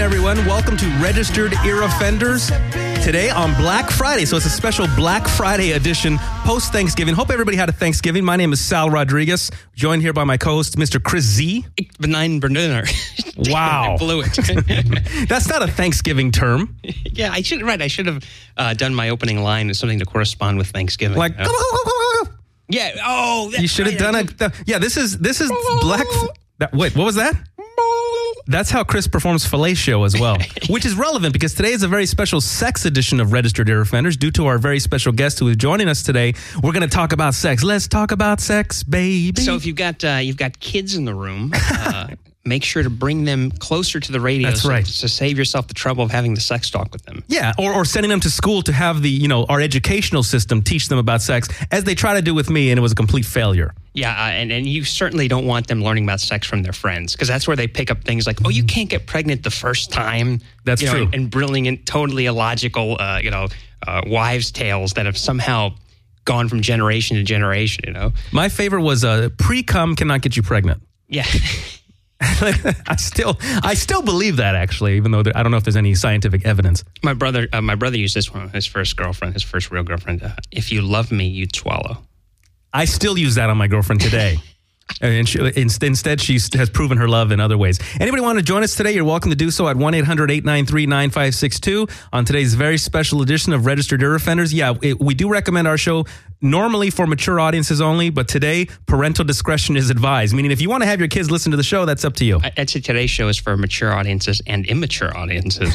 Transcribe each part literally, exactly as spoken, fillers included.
everyone. Welcome to Registered Ear Offenders. Today on Black Friday, so it's a special Black Friday edition post-Thanksgiving. Hope everybody had a Thanksgiving. My name is Sal Rodriguez, joined here by my co-host, Mister Chris Z. Benign Bernard. Wow. I blew it. That's not a Thanksgiving term. Yeah, I should, right. I should have uh, done my opening line as something to correspond with Thanksgiving. Like, you know? Yeah. Oh, that's you should have right. done it. Yeah, this is this is Black. That, wait, what was that? That's how Chris performs fellatio as well, which is relevant because today is a very special sex edition of Registered Ear Offenders. Due to our very special guest who is joining us today, we're going to talk about sex. Let's talk about sex, baby. So if you've got uh, you've got kids in the room, uh, make sure to bring them closer to the radio. That's right. So, to save yourself the trouble of having the sex talk with them. Yeah, or, or sending them to school to have the, you know, our educational system teach them about sex, as they try to do with me, and it was a complete failure. Yeah, uh, and, and you certainly don't want them learning about sex from their friends, because that's where they pick up things like, oh, you can't get pregnant the first time. That's you know, true. And, and brilliant, totally illogical, uh, you know, uh, wives' tales that have somehow gone from generation to generation, you know. My favorite was uh, pre-cum cannot get you pregnant. Yeah. I still I still believe that, actually, even though there, I don't know if there's any scientific evidence. My brother uh, my brother used this one on his first girlfriend, his first real girlfriend. Uh, if you love me, you'd swallow. I still use that on my girlfriend today. And she, instead, she has proven her love in other ways. Anybody want to join us today? You're welcome to do so at one eight hundred eight nine three nine five six two on today's very special edition of Registered Ear Offenders. Yeah, it, we do recommend our show normally for mature audiences only, but today, parental discretion is advised. Meaning, if you want to have your kids listen to the show, that's up to you. I'd say today's show is for mature audiences and immature audiences.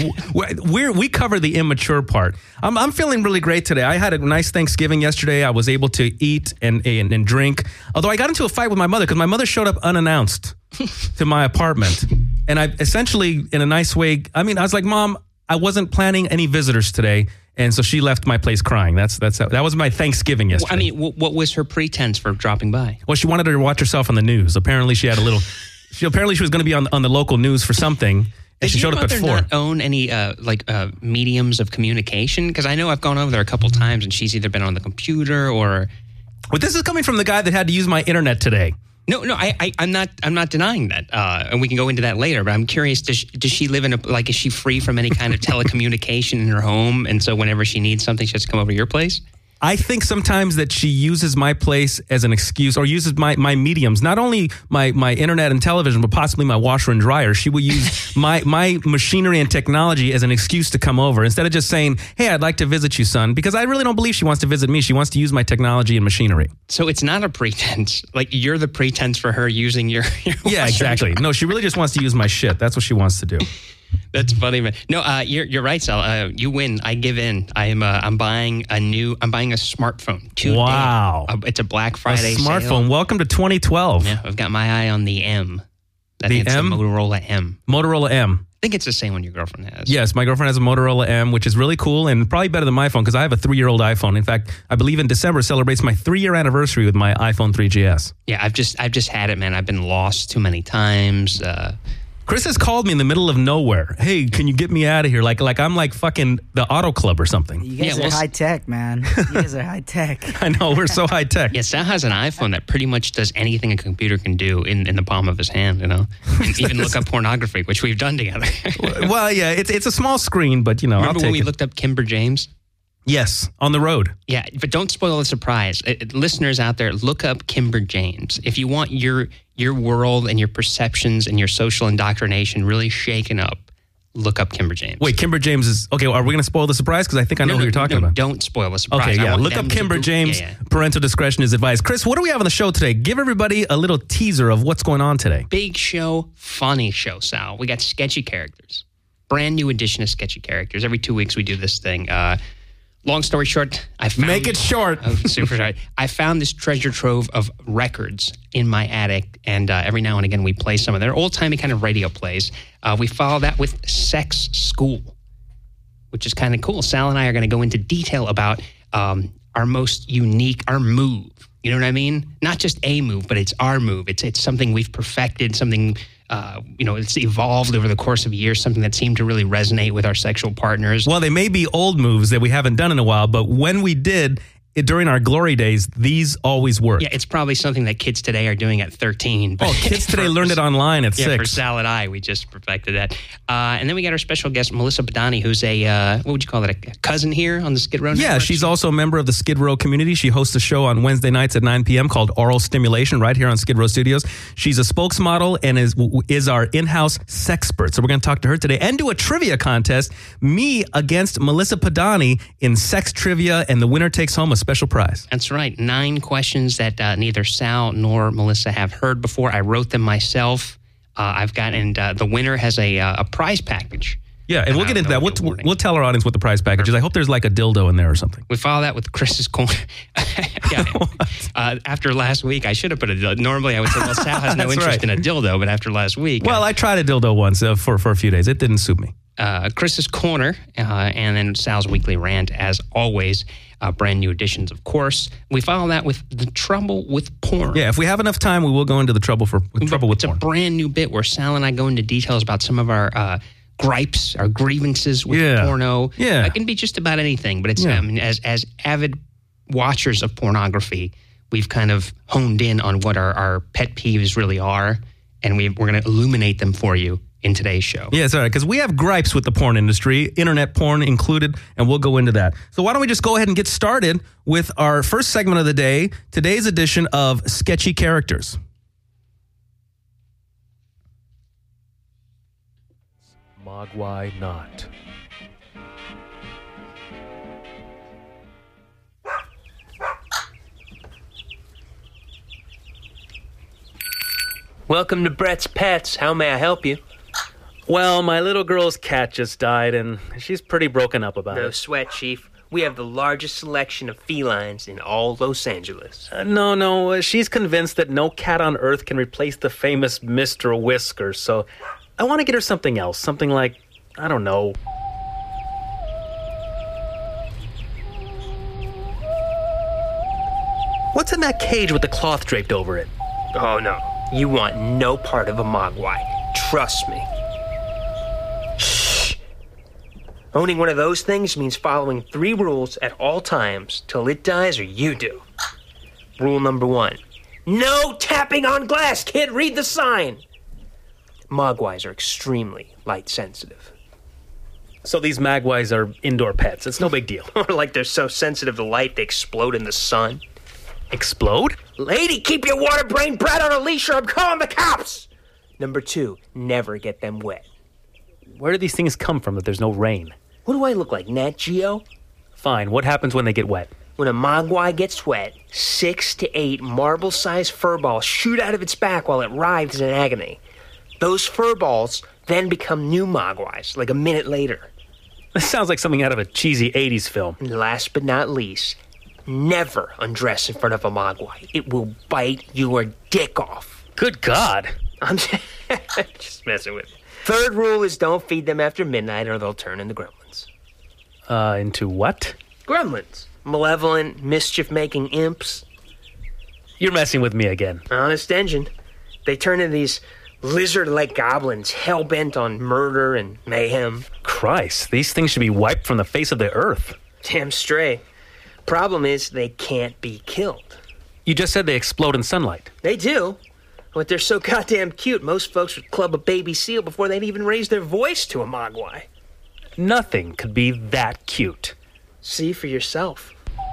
We're, we cover the immature part. I'm, I'm feeling really great today. I had a nice Thanksgiving yesterday. I was able to eat and, and, and drink, although I got into a fight with my mother because my mother showed up unannounced to my apartment. And I essentially, in a nice way, I mean, I was like, Mom, I wasn't planning any visitors today. And so she left my place crying. That's that's that was my Thanksgiving yesterday. I mean, what was her pretense for dropping by? Well, she wanted her to watch herself on the news. Apparently, she had a little. She apparently she was going to be on on the local news for something, and Did she showed up at four. four. Not own any uh, like uh, mediums of communication? Because I know I've gone over there a couple times, and she's either been on the computer or. But this is coming from the guy that had to use my internet today. No, no, I, I, I'm not. I'm not denying that, uh, and we can go into that later. But I'm curious: does she, does she live in a like? Is she free from any kind of telecommunication in her home? And so, whenever she needs something, she has to come over to your place. I think sometimes that she uses my place as an excuse, or uses my, my mediums, not only my, my internet and television, but possibly my washer and dryer. She will use my my machinery and technology as an excuse to come over instead of just saying, hey, I'd like to visit you, son, because I really don't believe she wants to visit me. She wants to use my technology and machinery. So it's not a pretense. Like, you're the pretense for her using your, your Yeah, exactly. No, she really just wants to use my shit. That's what she wants to do. That's funny, man. No, uh, you're you're right, Sal. Uh, you win. I give in. I am. Uh, I'm buying a new. I'm buying a smartphone. Today. Wow! Uh, it's a Black Friday a smartphone. sale. Welcome to twenty twelve. Yeah, I've got my eye on the M. I the think it's M. The Motorola M. Motorola M. I think it's the same one your girlfriend has. Yes, my girlfriend has a Motorola M, which is really cool and probably better than my phone because I have a three-year-old iPhone. In fact, I believe in December celebrates my three-year anniversary with my iPhone three G S. Yeah, I've just I've just had it, man. I've been lost too many times. Uh, Chris has called me in the middle of nowhere. Hey, can you get me out of here? Like, like I'm like fucking the Auto Club or something. You guys Yeah, are well, high tech, man. You guys are high tech. I know, we're so high tech. yeah, Sal has an iPhone that pretty much does anything a computer can do in, in the palm of his hand, you know? And even look up pornography, which we've done together. Well, yeah, it's it's a small screen, but you know, Remember I'll take when we it. looked up Kimber James? Yes, on the road. Yeah, but don't spoil the surprise. Uh, listeners out there, look up Kimber James. If you want your your world and your perceptions and your social indoctrination really shaken up, look up Kimber James. Wait, Kimber James is... Okay, are we going to spoil the surprise? Because I think I know no, who no, you're talking no, about. Don't spoil the surprise. Okay, I yeah. want Look them up to Kimber go- James. Yeah, yeah. Parental discretion is advised. Chris, what do we have on the show today? Give everybody a little teaser of what's going on today. Big show, funny show, Sal. We got sketchy characters. Brand new edition of sketchy characters. Every two weeks we do this thing. Uh, long story short, I found... Make it short. Oh, super short. I found this treasure trove of records in my attic, and uh, every now and again we play some of their old-timey kind of radio plays. Uh, we follow that with Sex School, which is kind of cool. Sal and I are going to go into detail about um, our most unique, our move. You know what I mean? Not just a move, but it's our move. It's it's something we've perfected, something, uh, you know, it's evolved over the course of years, something that seemed to really resonate with our sexual partners. Well, they may be old moves that we haven't done in a while, but when we did, it, during our glory days, these always worked. Yeah, it's probably something that kids today are doing at thirteen. Oh, kids today learned it online at yeah, six. For Salad Eye, we just perfected that. Uh, and then we got our special guest, Melissa Badani, who's a, uh, what would you call it, a cousin here on the Skid Row Yeah, Network? she's also a member of the Skid Row community. She hosts a show on Wednesday nights at nine p.m. called Oral Stimulation right here on Skid Row Studios. She's a spokesmodel and is is our in-house sexpert. So we're going to talk to her today and do a trivia contest, me against Melissa Padani in sex trivia, and the winner takes home a special prize. That's right. Nine questions that uh, neither Sal nor Melissa have heard before. I wrote them myself. Uh, I've got, and uh, the winner has a, uh, a prize package. Yeah, and we'll get into that. We'll, awarding. we'll tell our audience what the prize package is. I hope there's like a dildo in there or something. We follow that with Chris's corner. yeah. uh, after last week, I should have put a dildo. Normally, I would say, well, Sal has no That's interest right. in a dildo, but after last week. Well, uh, I tried a dildo once uh, for, for a few days. It didn't suit me. Uh, Chris's corner, uh, and then Sal's weekly rant, as always. Uh, brand new editions, of course. We follow that with the trouble with porn. Yeah, if we have enough time, we will go into the trouble for with trouble with it's porn. It's a brand new bit where Sal and I go into details about some of our uh, gripes, our grievances with Yeah. porno. Yeah. It can be just about anything, but it's Yeah. I mean, as as avid watchers of pornography, we've kind of honed in on what our, our pet peeves really are, and we, we're going to illuminate them for you in today's show. Yeah, it's all right, because we have gripes with the porn industry, internet porn included, and we'll go into that. So why don't we just go ahead and get started with our first segment of the day, today's edition of Sketchy Characters. Mogwai not. Welcome to Brett's Pets. How may I help you? Well, my little girl's cat just died, and she's pretty broken up about No it. sweat, Chief. We have the largest selection of felines in all Los Angeles. Uh, no, no, uh, she's convinced that no cat on earth can replace the famous Mister Whiskers, so I want to get her something else. Something like, I don't know. What's in that cage with the cloth draped over it? Oh, no. You want no part of a Mogwai. Trust me. Shh. Owning one of those things means following three rules at all times till it dies or you do. Rule number one. No tapping on glass, kid. Read the sign. Mogwais are extremely light sensitive. So these Magwais are indoor pets. It's no big deal. Or like they're so sensitive to light they explode in the sun. Explode? Lady, keep your water-brained brat on a leash or I'm calling the cops! Number two, never get them wet. Where do these things come from that there's no rain? What do I look like, Nat Geo? Fine, what happens when they get wet? When a Mogwai gets wet, six to eight marble-sized fur balls shoot out of its back while it writhes in agony. Those fur balls then become new Mogwais, like a minute later. This sounds like something out of a cheesy eighties film. And last but not least, never undress in front of a Mogwai. It will bite your dick off. Good God. I'm just messing with you. Third rule is don't feed them after midnight or they'll turn into gremlins. Uh, into what? Gremlins. Malevolent, mischief-making imps. You're messing with me again. Honest engine. They turn into these lizard-like goblins, hell-bent on murder and mayhem. Christ, these things should be wiped from the face of the earth. Damn straight. Problem is, they can't be killed. You just said they explode in sunlight. They do. But they're so goddamn cute, most folks would club a baby seal before they'd even raise their voice to a Mogwai. Nothing could be that cute. See for yourself.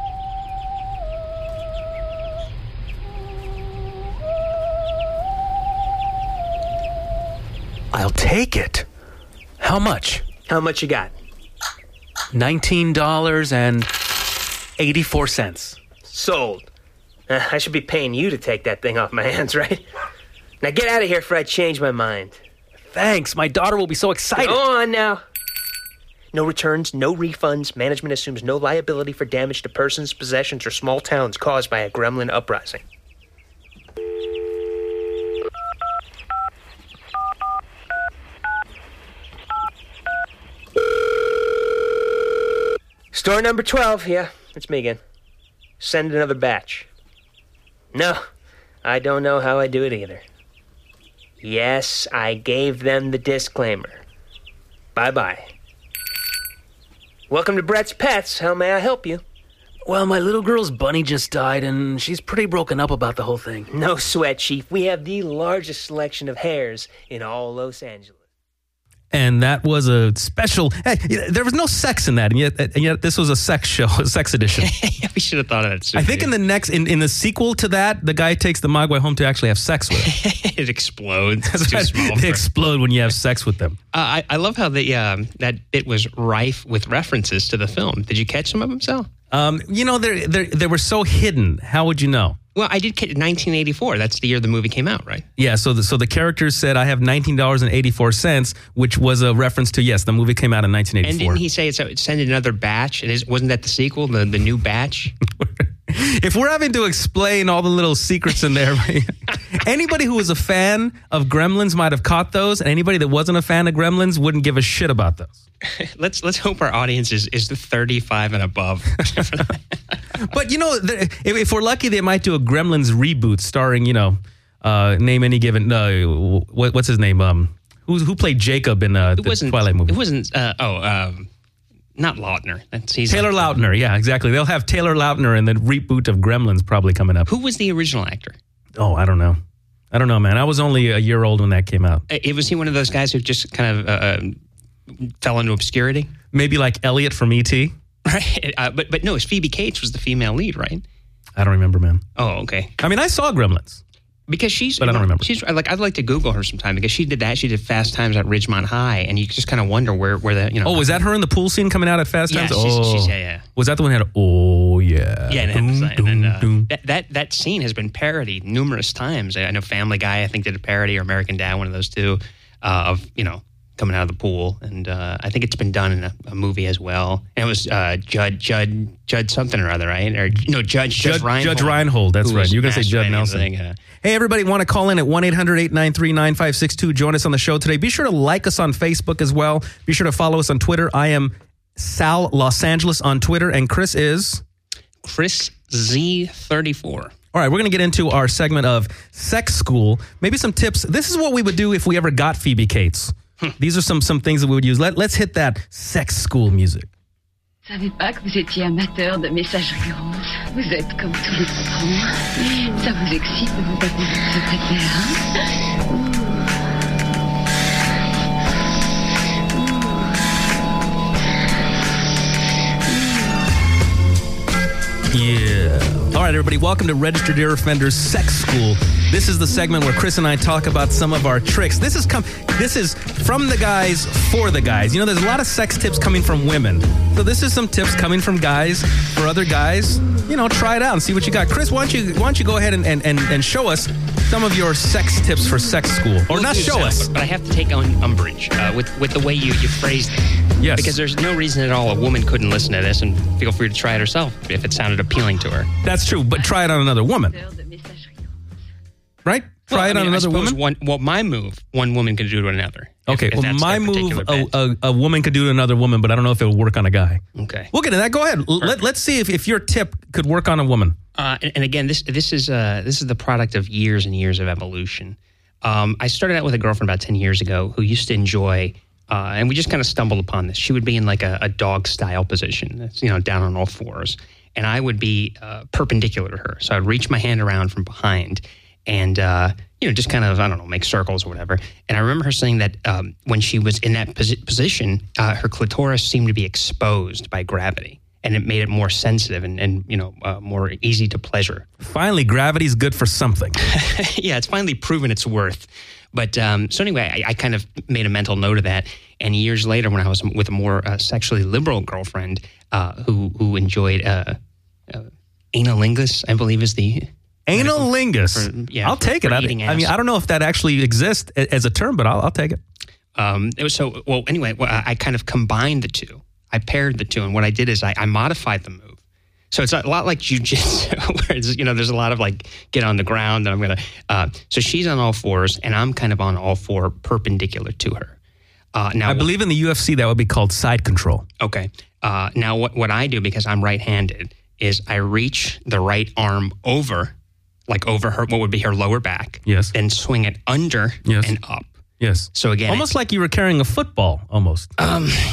I'll take it. How much? How much you got? nineteen dollars and eighty-four cents. Sold. Uh, I should be paying you to take that thing off my hands, right? Now get out of here before I change my mind. Thanks, my daughter will be so excited. Go on now. No returns, no refunds. Management assumes no liability for damage to persons, possessions, or small towns caused by a gremlin uprising. Store number twelve, yeah, it's me again. Send another batch. No, I don't know how I do it either. Yes, I gave them the disclaimer. Bye-bye. Welcome to Brett's Pets. How may I help you? Well, my little girl's bunny just died, and she's pretty broken up about the whole thing. No sweat, Chief. We have the largest selection of hares in all Los Angeles. And that was a special. Hey, there was no sex in that, and yet, and yet this was a sex show, a sex edition. Yeah, we should have thought of that sooner. I think in the next, in, in the sequel to that, the guy takes the Mogwai home to actually have sex with it. it explodes. It's too Right. small. They for- explode when you have sex with them. Uh, I, I love how the um, that bit was rife with references to the film. Did you catch some of them, Sal? Um, you know, they they they were so hidden. How would you know? Well, I did catch nineteen eighty-four. That's the year the movie came out, right? Yeah, so the, so the characters said, I have nineteen dollars and eighty-four cents, which was a reference to, yes, the movie came out in nineteen eighty-four. And didn't he say it's a, send another batch? And is, wasn't that the sequel, the, the new batch? If we're having to explain all the little secrets in there, anybody who was a fan of Gremlins might have caught those, and anybody that wasn't a fan of Gremlins wouldn't give a shit about those. let's let's hope our audience is, is the thirty-five and above. But, you know, the- if, if we're lucky, they might do a Gremlins reboot starring, you know, uh, name any given, uh, what, what's his name? Um, who, who played Jacob in uh, It the wasn't Twilight movie? It wasn't. Uh, oh, um, not Lautner. That's he's Taylor like- Lautner, yeah, exactly. They'll have Taylor Lautner in the reboot of Gremlins probably coming up. Who was the original actor? Oh, I don't know. I don't know, man. I was only a year old when that came out. Uh, It was he one of those guys who just kind of uh, uh, fell into obscurity, Maybe like Elliot from E T right? Uh, but but no, Phoebe Cates was the female lead, right? I don't remember, man. Oh, okay. I mean, I saw Gremlins. Because she's, But I don't remember. She's like, I'd like to Google her sometime because she did that. She did Fast Times at Ridgemont High, and you just kind of wonder where, where the, you know. Oh, was that her in the pool scene coming out at Fast Yeah, Times? she's- oh, she's- yeah, yeah. Was that the one that had? Oh, yeah. Yeah, and, Doom, and, and then, uh, doom, doom. that, that that scene has been parodied numerous times. I know Family Guy, I think, did a parody, or American Dad, one of those two, uh, of you know coming out of the pool, and uh, I think it's been done in a, a movie as well. And it was uh, Judd Judd Judd something or other, right? Or no, Judge Judge, Judge Reinhold. Judge Reinhold, that's who right. was You're going to say Judd masturbating Nelson. and everything, uh, Hey, everybody, want to call in at one eight hundred eight nine three nine five six two. Join us on the show today. Be sure to like us on Facebook as well. Be sure to follow us on Twitter. I am Sal Los Angeles on Twitter, and Chris is... Chris Z thirty-four. All right, we're going to get into our segment of Sex School. Maybe some tips. This is what we would do if we ever got Phoebe Cates. These are some some things that we would use. Let, let's hit that Sex School music. Je ne savais pas que vous étiez amateur de messagerie rose. Vous êtes comme tous les patrons. Ça vous excite de vous taper votre secrétaire, hein? Yeah. All right, everybody, welcome to Registered Dear Offenders Sex School. This is the segment where Chris and I talk about some of our tricks. This is come. This is from the guys for the guys. You know, there's a lot of sex tips coming from women. So this is some tips coming from guys for other guys. You know, try it out and see what you got. Chris, why don't you why don't you go ahead and, and, and, and show us some of your sex tips for sex school. Or We'll not do show so, us. But, but I have to take on umbrage uh, with, with the way you, you phrased it. Yes. Because there's no reason at all a woman couldn't listen to this and feel free to try it herself if it sounded appealing to her. That's true, but try it on another woman, De messagerie rose. right? Try Well, it I mean, on I another suppose woman. One, well, my move, one woman can do to another. if- Okay, if well, that's my their move, particular a, bent. a, a woman could do to another woman, but I don't know if it will work on a guy. Okay. We'll get to that. Go ahead. L- Let, let's see if, if your tip could work on a woman. Uh, and, and again, this this is uh, this is the product of years and years of evolution. Um, I started out with a girlfriend about ten years ago who used to enjoy, uh, and we just kind of stumbled upon this. She would be in like a, a dog style position, that's, you know, down on all fours, and I would be uh, perpendicular to her. So I'd reach my hand around from behind, and uh, you know, just kind of I don't know, make circles or whatever. And I remember her saying that um, when she was in that posi- position, uh, her clitoris seemed to be exposed by gravity. And it made it more sensitive and, and you know, uh, more easy to pleasure. Finally, gravity's good for something. Yeah, it's finally proven its worth. But um, so anyway, I, I kind of made a mental note of that. And years later, when I was with a more uh, sexually liberal girlfriend uh, who who enjoyed uh, uh, analingus, I believe is the Analingus. For- yeah, I'll for- take for it. I, eating I mean, ass. I don't know if that actually exists a- as a term, but I'll, I'll take it. Um, it was so well. Anyway, well, I, I kind of combined the two. I paired the two, and what I did is I, I modified the move. So it's a lot like jujitsu, where it's, you know, there's a lot of like get on the ground, and I'm gonna. Uh, so she's on all fours, and I'm kind of on all four, perpendicular to her. Uh, now, I believe in the U F C that would be called side control. Okay. Uh, now, what what I do because I'm right-handed is I reach the right arm over, like over her, what would be her lower back. Yes. Then swing it under Yes. and up. Yes. So again, Almost like you were carrying a football, almost. Um,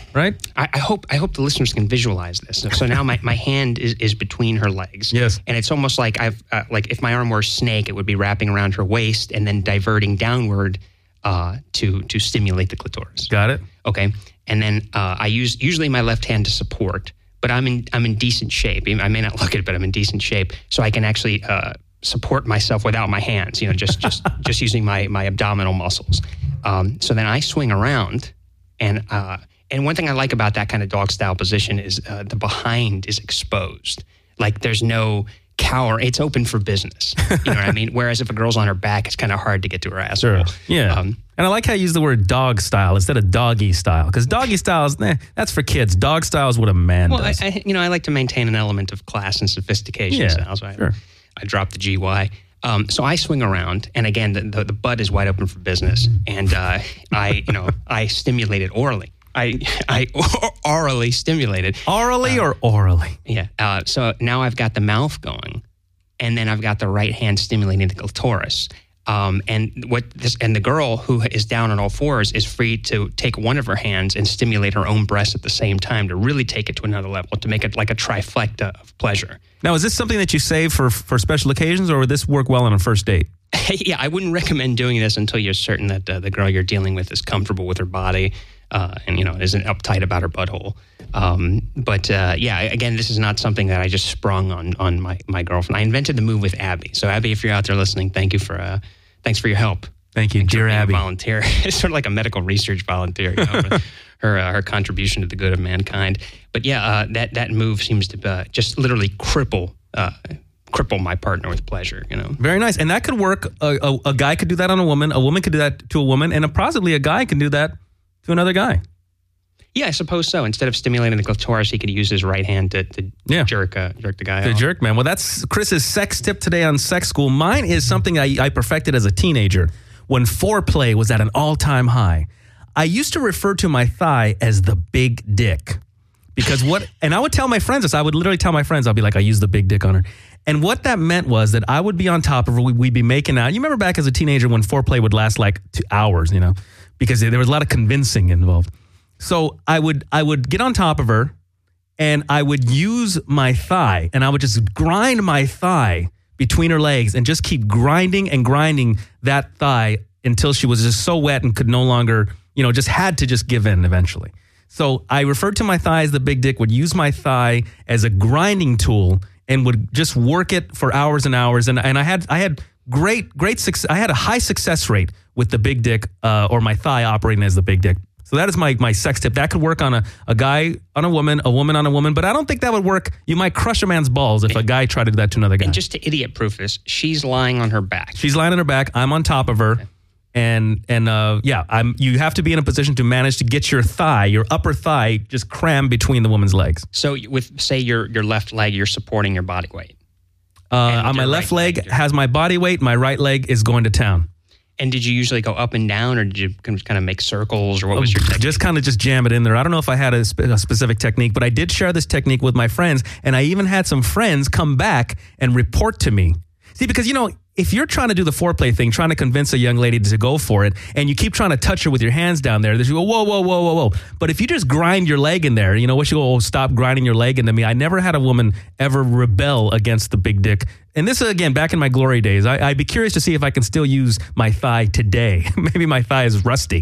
right? I, I hope I hope the listeners can visualize this. So, so now my, my hand is, is between her legs. Yes. And it's almost like I've uh, like if my arm were a snake, it would be wrapping around her waist and then diverting downward uh, to to stimulate the clitoris. Got it. Okay. And then uh, I use usually my left hand to support, but I'm in I'm in decent shape. I may not look it, but I'm in decent shape, so I can actually uh, support myself without my hands. You know, just just just using my my abdominal muscles. Um, so then I swing around, and uh, and one thing I like about that kind of dog style position is uh, the behind is exposed. Like there's no cower; it's open for business. You know what I mean? Whereas if a girl's on her back, it's kind of hard to get to her asshole. Sure. Yeah. Um, and I like how you use the word dog style instead of doggy style, because doggy style is eh, that's for kids. Dog style is what a man well, does. I, I, you know, I like to maintain an element of class and sophistication. Yeah, so I, sure. I drop the G Y. Um, so I swing around, and again, the, the, the butt is wide open for business, and uh, I, you know, I stimulate it orally. I, I orally stimulated. Orally uh, or orally? Yeah. Uh, so now I've got the mouth going, and then I've got the right hand stimulating the clitoris. Um, and what this and the girl who is down on all fours is free to take one of her hands and stimulate her own breast at the same time to really take it to another level, to make it like a trifecta of pleasure. Now, is this something that you save for for special occasions, or would this work well on a first date? Yeah, I wouldn't recommend doing this until you're certain that uh, the girl you're dealing with is comfortable with her body uh, and, you know, isn't uptight about her butthole. Um, but uh, yeah, again, this is not something that I just sprung on on my, my girlfriend. I invented the move with Abby. So Abby, if you're out there listening, thank you for uh, thanks for your help. Thank you, Thanks dear for being a Abby. Volunteer. It's sort of like a medical research volunteer. You know, for her uh, her contribution to the good of mankind. But yeah, uh, that that move seems to uh, just literally cripple uh, cripple my partner with pleasure. You know, very nice, and that could work. A, a, a guy could do that on a woman. A woman could do that to a woman, and a, possibly a guy can do that to another guy. Yeah, I suppose so. Instead of stimulating the clitoris, he could use his right hand to, to yeah. jerk uh, jerk the guy The off. jerk, man. Well, that's Chris's sex tip today on Sex School. Mine is something I, I perfected as a teenager when foreplay was at an all-time high. I used to refer to my thigh as the big dick. Because what, and I would tell my friends this. I would literally tell my friends, I'll be like, I use the big dick on her. And what that meant was that I would be on top of her. We'd be making out. You remember back as a teenager when foreplay would last like two hours, you know, because there was a lot of convincing involved. So I would I would get on top of her, and I would use my thigh, and I would just grind my thigh between her legs and just keep grinding and grinding that thigh until she was just so wet and could no longer, you know, just had to just give in eventually. So I referred to my thigh as the big dick, would use my thigh as a grinding tool and would just work it for hours and hours. And, and I had I had great, great success. I had a high success rate with the big dick uh, or my thigh operating as the big dick. So that is my my sex tip. That could work on a, a guy on a woman, a woman on a woman, but I don't think that would work. You might crush a man's balls if a guy tried to do that to another guy. And just to idiot-proof this, she's lying on her back. She's lying on her back. I'm on top of her. Okay. And, and uh, yeah, I'm. You have to be in a position to manage to get your thigh, your upper thigh, just crammed between the woman's legs. So with, say, your, your left leg, you're supporting your body weight. Uh, on my left right leg leg has my body weight. My right leg is going to town. And did you usually go up and down, or did you kind of make circles, or what was your technique? Just kind of just jam it in there. I don't know if I had a, spe- a specific technique, but I did share this technique with my friends, and I even had some friends come back and report to me. See, because, you know, if you're trying to do the foreplay thing, trying to convince a young lady to go for it, and you keep trying to touch her with your hands down there, you go, whoa, whoa, whoa, whoa, whoa. But if you just grind your leg in there, you know, what you go, oh, stop grinding your leg into me. I never had a woman ever rebel against the big dick. And this is, again, back in my glory days. I, I'd be curious to see if I can still use my thigh today. Maybe my thigh is rusty.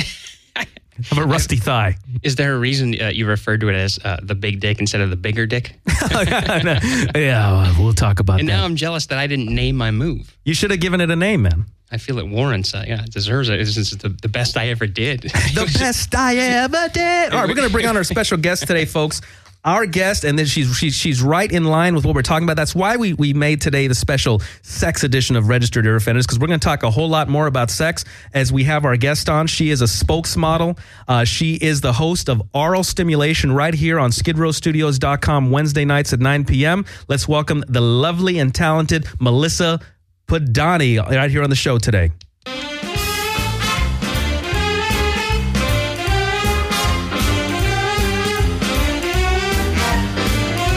I have a rusty thigh. Is there a reason uh, you referred to it as uh, the big dick instead of the bigger dick? Yeah, we'll talk about and that. And now I'm jealous that I didn't name my move. You should have given it a name, man. I feel it warrants, uh, yeah, it deserves it. This is the, the best I ever did. The best I ever did. All right, we're going to bring on our special guest today, folks. Our guest, and then she's she's she's right in line with what we're talking about. That's why we we made today the special sex edition of Registered Ear Offenders, because we're going to talk a whole lot more about sex as we have our guest on. She is a spokesmodel. Uh, she is the host of Aural Stimulation right here on skid row studios dot com Wednesday nights at nine p.m. Let's welcome the lovely and talented Melissa Podani right here on the show today.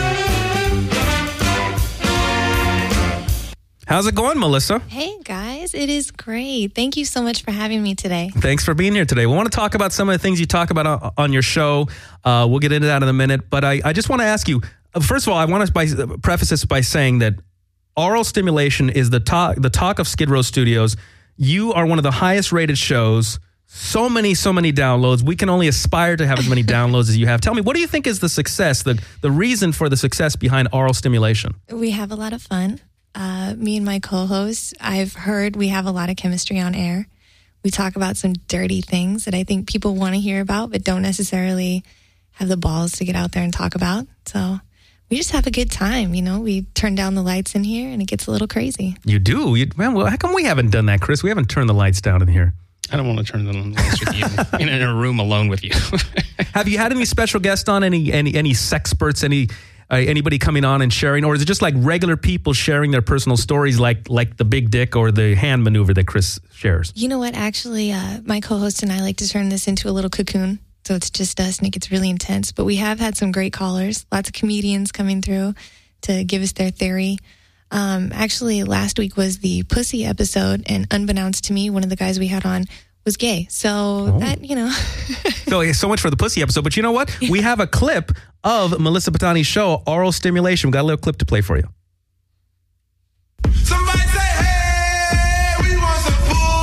How's it going, Melissa? Hey, guys. it is great. Thank you so much for having me today. Thanks for being here today. We want to talk about some of the things you talk about on, on your show. Uh, we'll get into that in a minute. But I, I just want to ask you, first of all, I want to by, preface this by saying that Oral Stimulation is the talk, the talk of Skid Row Studios. You are one of the highest rated shows. So many, so many downloads. We can only aspire to have as many downloads as you have. Tell me, what do you think is the success, the, the reason for the success behind Oral Stimulation? We have a lot of fun. Uh, me and my co-hosts, I've heard we have a lot of chemistry on air. We talk about some dirty things that I think people want to hear about, but don't necessarily have the balls to get out there and talk about. So we just have a good time. You know, we turn down the lights in here and it gets a little crazy. You do? You, man, well, how come we haven't done that, Chris? We haven't turned the lights down in here. I don't want to turn the lights with you in, in a room alone with you. Have you had any special guests on? Any any any sexperts? Any uh, anybody coming on and sharing, or is it just like regular people sharing their personal stories, like like the big dick or the hand maneuver that Chris shares? You know what? Actually, uh, my co-host and I like to turn this into a little cocoon, so it's just us, and it gets really intense. But we have had some great callers, lots of comedians coming through to give us their theory. Um, actually, last week was the pussy episode, and unbeknownst to me, one of the guys we had on was gay. So oh. that, you know. so, so much for the pussy episode. But you know what? We have a clip of Melissa Patani's show, Oral Stimulation. We've got a little clip to play for you. Somebody say, hey, we want some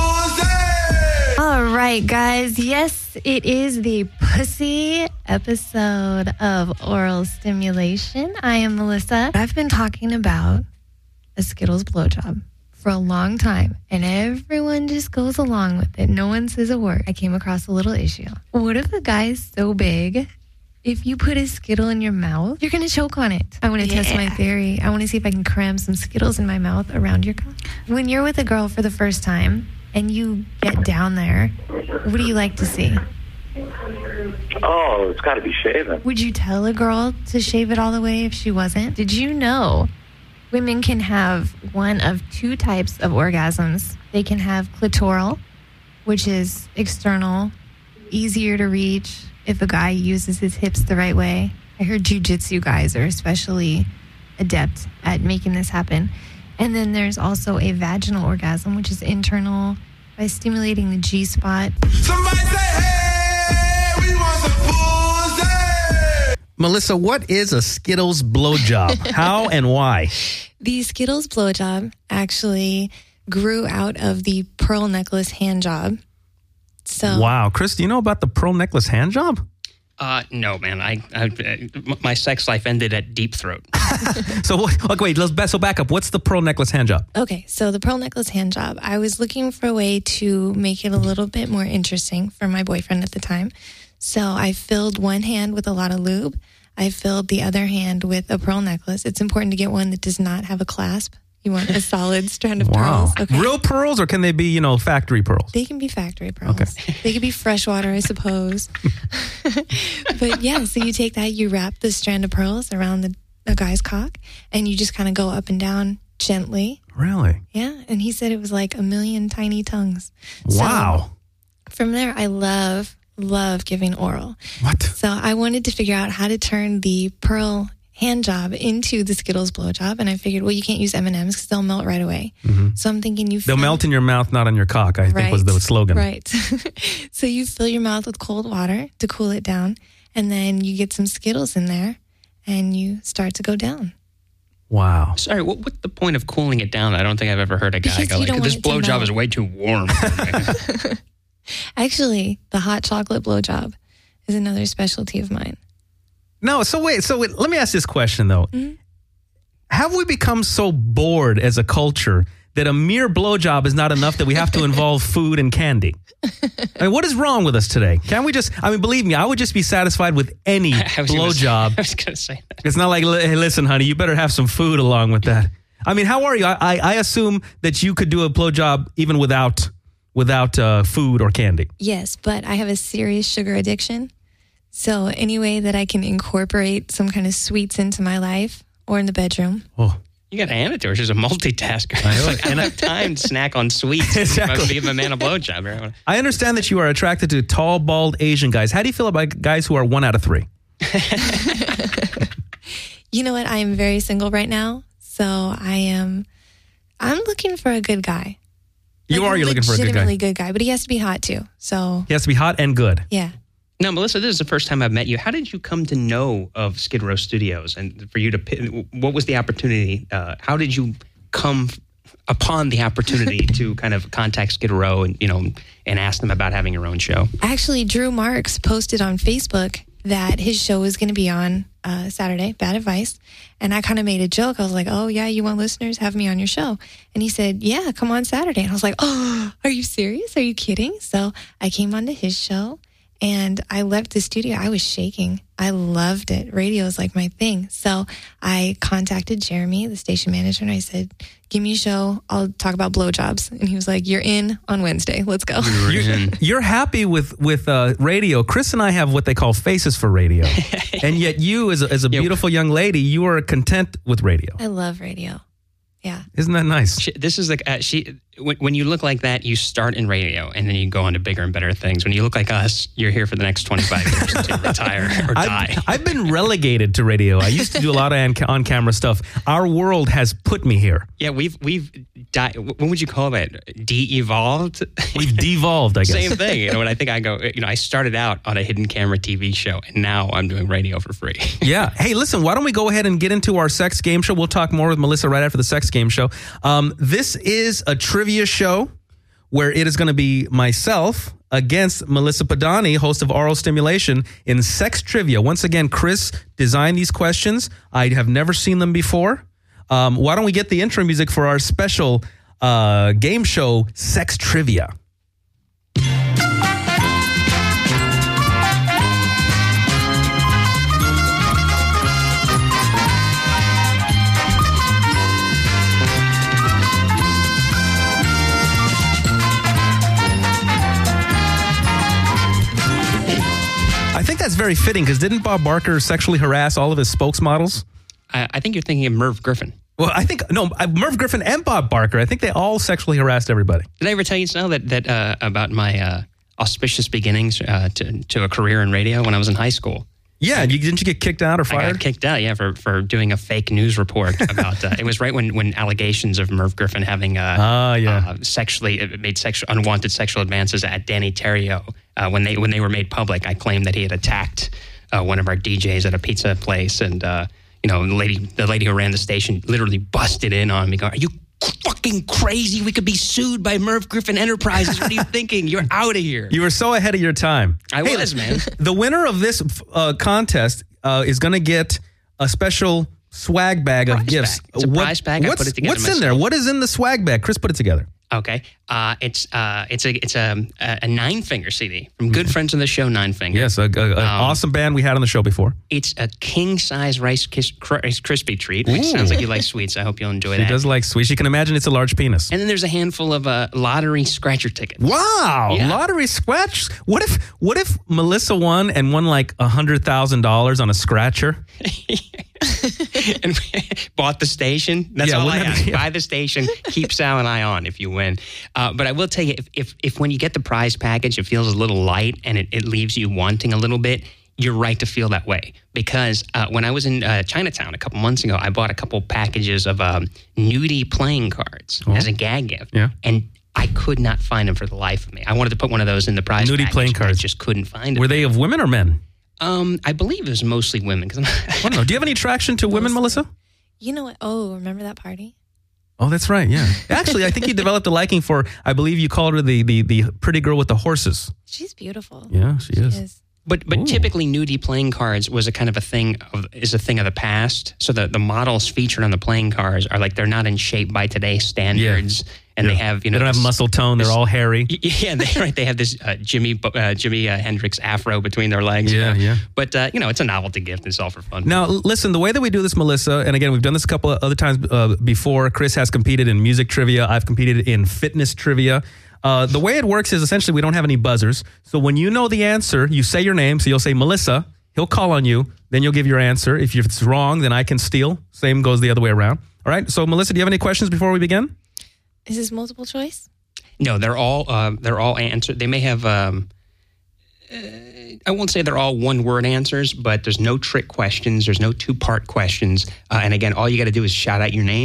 pussy. All right, guys. Yes, it is the pussy episode of Oral Stimulation. I am Melissa. I've been talking about a Skittles blowjob for a long time, and everyone just goes along with it. No one says a word. I came across a little issue. What if the guy's so big, if you put a Skittle in your mouth, you're going to choke on it? I want to yeah. test my theory. I want to see if I can cram some Skittles in my mouth around your cock. When you're with a girl for the first time and you get down there, what do you like to see? Oh, it's got to be shaven. Would you tell a girl to shave it all the way if she wasn't? Did you know women can have one of two types of orgasms? They can have clitoral, which is external, easier to reach if a guy uses his hips the right way. I heard jiu-jitsu guys are especially adept at making this happen. And then there's also a vaginal orgasm, which is internal by stimulating the G-spot. Somebody say, hey, we want some pussy. Melissa, what is a Skittles blowjob? How and why? The Skittles blowjob actually grew out of the pearl necklace hand job. So, wow, Chris, do you know about the pearl necklace hand job? Uh, no, man. I, I my sex life ended at Deep Throat. so, okay, wait. Let's back, so back up. What's the pearl necklace hand job? Okay, so the pearl necklace hand job. I was looking for a way to make it a little bit more interesting for my boyfriend at the time. So I filled one hand with a lot of lube. I filled the other hand with a pearl necklace. It's important to get one that does not have a clasp. You want a solid strand of wow. pearls. Okay. Real pearls, or can they be, you know, factory pearls? They can be factory pearls. Okay. They could be freshwater, I suppose. But yeah, so you take that, you wrap the strand of pearls around the, the guy's cock, and you just kind of go up and down gently. Really? Yeah, and he said it was like a million tiny tongues. Wow. So from there, I love... love giving oral. What? So I wanted to figure out how to turn the pearl hand job into the Skittles blowjob, and I figured, well, you can't use M and M's because they'll melt right away. Mm-hmm. So I'm thinking you they'll fill- melt in your mouth, not on your cock, I right. think was the slogan. Right. So you fill your mouth with cold water to cool it down, and then you get some Skittles in there, and you start to go down. Wow. Sorry, what, what's the point of cooling it down? I don't think I've ever heard a guy because go like, this blowjob is way too warm. Actually, the hot chocolate blowjob is another specialty of mine. No, so wait, so wait, let me ask this question, though. Mm-hmm. Have we become so bored as a culture that a mere blowjob is not enough, that we have to involve food and candy? I mean, what is wrong with us today? Can't we just, I mean, believe me, I would just be satisfied with any blowjob. I was going to say that. It's not like, hey, listen, honey, you better have some food along with that. I mean, how are you? I, I, I assume that you could do a blowjob even without... without uh, food or candy. Yes, but I have a serious sugar addiction. So any way that I can incorporate some kind of sweets into my life or in the bedroom. Oh. You got to hand it to her. She's a multitasker. I, like, I don't have time to snack on sweets. Exactly. You must give a man a blowjob. Right? I understand that you are attracted to tall, bald Asian guys. How do you feel about guys who are one out of three? You know what? I am very single right now. So I am, I'm looking for a good guy. You are. You're looking for a good legitimately guy. good guy, but he has to be hot too. So He has to be hot and good. yeah. Now, Melissa, this is the first time I've met you. How did you come to know of Skid Row Studios, and for you to, pi- what was the opportunity? Uh, how did you come upon the opportunity to kind of contact Skid Row and you know and ask them about having your own show? Actually, Drew Marks posted on Facebook that his show was going to be on uh, Saturday, Bad Advice. And I kind of made a joke. I was like, oh, yeah, you want listeners? Have me on your show. And he said, yeah, come on Saturday. And I was like, oh, are you serious? Are you kidding? So I came onto his show and I left the studio. I was shaking. I loved it. Radio is like my thing. So I contacted Jeremy, the station manager, and I said, give me a show. I'll talk about blowjobs. And he was like, you're in on Wednesday. Let's go. You're, you're happy with with uh, radio. Chris and I have what they call faces for radio, and yet you, as a, as a beautiful young lady, you are content with radio. I love radio. Yeah. Isn't that nice? She, this is like uh, she. When, when you look like that, you start in radio, and then you go on to bigger and better things. When you look like us, you're here for the next twenty-five years until you retire or die. I've, I've been relegated to radio. I used to do a lot of on camera stuff. Our world has put me here. Yeah, we've we've died. What would you call it? De-evolved. We've devolved, I guess. Same thing. You know, when I think I go, you know, I started out on a hidden camera T V show, and now I'm doing radio for free. Yeah. Hey, listen, why don't we go ahead and get into our sex game show? We'll talk more with Melissa right after the sex game show. Um, this is a trivia show where it is going to be myself against Melissa Padani, host of Oral Stimulation, in sex trivia. Once again, Chris designed these questions. I have never seen them before. Um, why don't we get the intro music for our special uh, game show, Sex Trivia? I think that's very fitting because didn't Bob Barker sexually harass all of his spokesmodels? I, I think you're thinking of Merv Griffin. Well, I think, no, Merv Griffin and Bob Barker, I think they all sexually harassed everybody. Did I ever tell you, Sal, that, that uh, about my uh, auspicious beginnings uh, to, to a career in radio when I was in high school? Yeah, you, didn't you get kicked out or fired? I got kicked out, yeah, for, for doing a fake news report about. Uh, it was right when, when allegations of Merv Griffin having uh, Ah, yeah. uh, sexually made sexual unwanted sexual advances at Danny Terrio uh, when they when they were made public. I claimed that he had attacked uh, one of our D Js at a pizza place, and uh, you know, the lady the lady who ran the station literally busted in on me, going, "Are you fucking crazy? We could be sued by Merv Griffin Enterprises. What are you thinking? You're out of here." You were so ahead of your time. I Hey, was, man. The winner of this uh, contest uh, is going to get a special swag bag of Prize gifts. bag. It's a prize bag. I What's, put it together what's in there? myself. What is in the swag bag? Chris put it together. Okay, uh, it's uh, it's a it's a a nine finger C D from good friends of the show, Nine Finger. Yes, a, a, an awesome band we had on the show before. It's a king size Rice Kis- Rice Krispie treat. Which Ooh. sounds like you like sweets. I hope you'll enjoy She that. does like sweet. She can imagine it's a large penis. And then there's a handful of uh, lottery scratcher tickets. Wow, Yeah. lottery scratch. What if what if Melissa won and won like a hundred thousand dollars on a scratcher? And bought the station. That's Yeah, all I wouldn't that ask. be- yeah. Buy the station. Keep Sal and I on if you win. Uh, but I will tell you, if, if if when you get the prize package, it feels a little light and it, it leaves you wanting a little bit, you're right to feel that way. Because uh, when I was in uh, Chinatown a couple months ago, I bought a couple packages of um, nudie playing cards as a gag gift. Yeah. And I could not find them for the life of me. I wanted to put one of those in the prize Nudie package, playing but I cards. just couldn't find them. Were they of women or men? Um, I believe it was mostly women. Cause I'm I don't know. Do you have any attraction to women, Melissa? You know what? Oh, remember that party? Oh, that's right. Yeah. Actually, I think you developed a liking for, I believe you called her the, the, the pretty girl with the horses. She's beautiful. Yeah, she is. is. But but Ooh. typically nudie playing cards was a kind of a thing of, is a thing of the past. So the, the models featured on the playing cards are like they're not in shape by today's standards, and they have you know They don't have this- muscle tone. They're this- all hairy. Yeah, they right. They have this uh, Jimmy uh, Jimmy uh, Hendrix afro between their legs. Yeah, yeah. But uh, you know, it's a novelty gift. It's all for fun. Now, l- listen, the way that we do this, Melissa, and again, we've done this a couple of other times uh, before. Chris has competed in music trivia. I've competed in fitness trivia. Uh, the way it works is essentially we don't have any buzzers. So when you know the answer, you say your name. So you'll say Melissa. He'll call on you. Then you'll give your answer. If it's wrong, then I can steal. Same goes the other way around. All right. So, Melissa, do you have any questions before we begin? Is this multiple choice? No, they're all uh, they're all answered. They may have. Um, uh, I won't say they're all one word answers, but there's no trick questions. There's no two part questions. Uh, and again, all you got to do is shout out your name,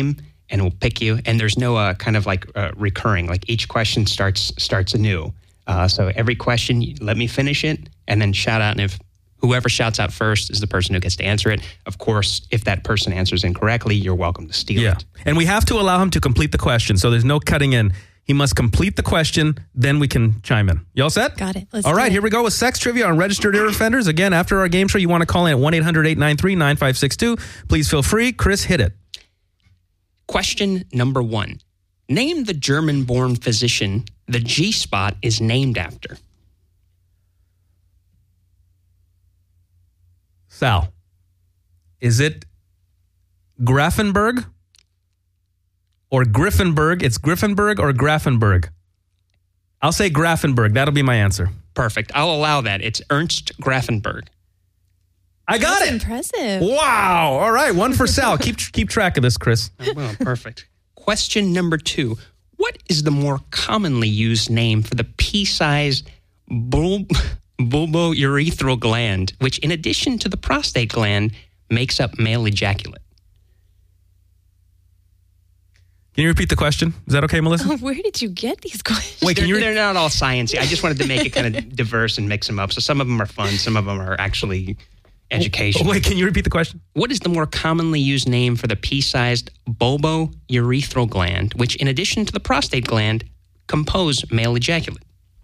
and we'll pick you. And there's no uh, kind of like uh, recurring. Like each question starts starts anew. Uh, so every question, you let me finish it, and then shout out. And if whoever shouts out first is the person who gets to answer it. Of course, if that person answers incorrectly, you're welcome to steal Yeah. it. And we have to allow him to complete the question. So there's no cutting in. He must complete the question, then we can chime in. You all set? Got it. Let's All do right, it. here we go with sex trivia on registered ear offenders. Again, after our game show, you want to call in at one eight hundred eight nine three nine five six two. Please feel free. Chris, hit it. Question number one. Name the German-born physician the G-spot is named after. Sal, is it Grafenberg or Griffenberg? It's Griffenberg or Grafenberg? I'll say Grafenberg. That'll be my answer. Perfect. I'll allow that. It's Ernst Grafenberg. I got That's it. impressive. Wow. All right. One for Sal. keep keep track of this, Chris. Oh, well, perfect. Question number two. What is the more commonly used name for the pea-sized bulb, bulbourethral gland, which in addition to the prostate gland, makes up male ejaculate? Can you repeat the question? Is that okay, Melissa? Oh, where did you get these questions? Wait, can they're, you? they're not all sciencey. I just wanted to make it kind of diverse and mix them up. So some of them are fun. Some of them are actually educational. Wait, can you repeat the question? What is the more commonly used name for the pea-sized bulbourethral gland, which in addition to the prostate gland, compose male ejaculate?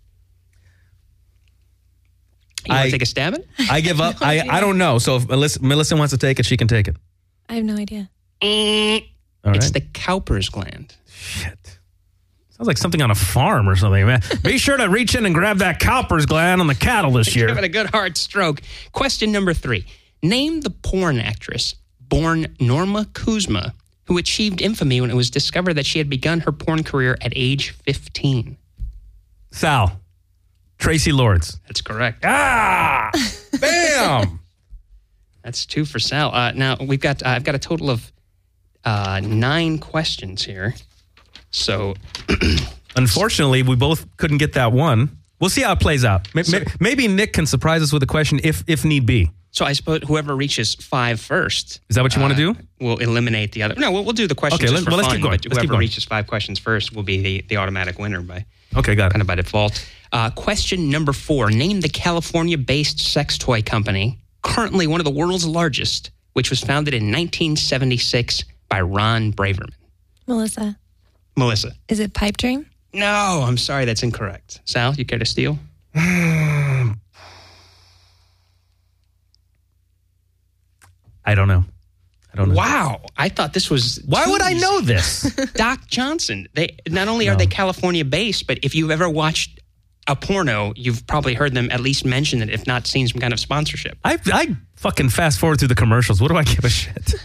You want I- to take a stab at it? I give up. I, I don't know. So if Melissa, Melissa wants to take it, she can take it. I have no idea. All right. It's the Cowper's gland. Shit. Sounds like something on a farm or something, man. Be sure to reach in and grab that Cowper's gland on the cattle this You're year. having a good hard stroke. Question number three. Name the porn actress born Norma Kuzma who achieved infamy when it was discovered that she had begun her porn career at age fifteen. Sal. Tracy Lords. That's correct. Ah! Bam! That's two for Sal. Uh, now, we've got, uh, I've got a total of uh, nine questions here. So, Unfortunately, we both couldn't get that one. We'll see how it plays out. Maybe, So- maybe Nick can surprise us with a question if if need be. so I suppose whoever reaches five first. Is that what you want to do? Will eliminate the other. No, we'll, we'll do the questions Okay, just let- for well, let's fun. keep going. But Let's keep whoever going. reaches five questions first will be the, the automatic winner by Okay, got kind it. of by default. Uh, question number four. Name the California-based sex toy company, currently one of the world's largest, which was founded in nineteen seventy-six by Ron Braverman. Melissa, Melissa. is it Pipe Dream? No, I'm sorry. That's incorrect. Sal, you care to steal? I don't know. I don't know. Wow. I thought this was... Why too would I easy. know this? Doc Johnson. They not only are No. they California-based, but if you've ever watched a porno, you've probably heard them at least mention it, if not seen some kind of sponsorship. I I fucking fast forward through the commercials. What do I give a shit?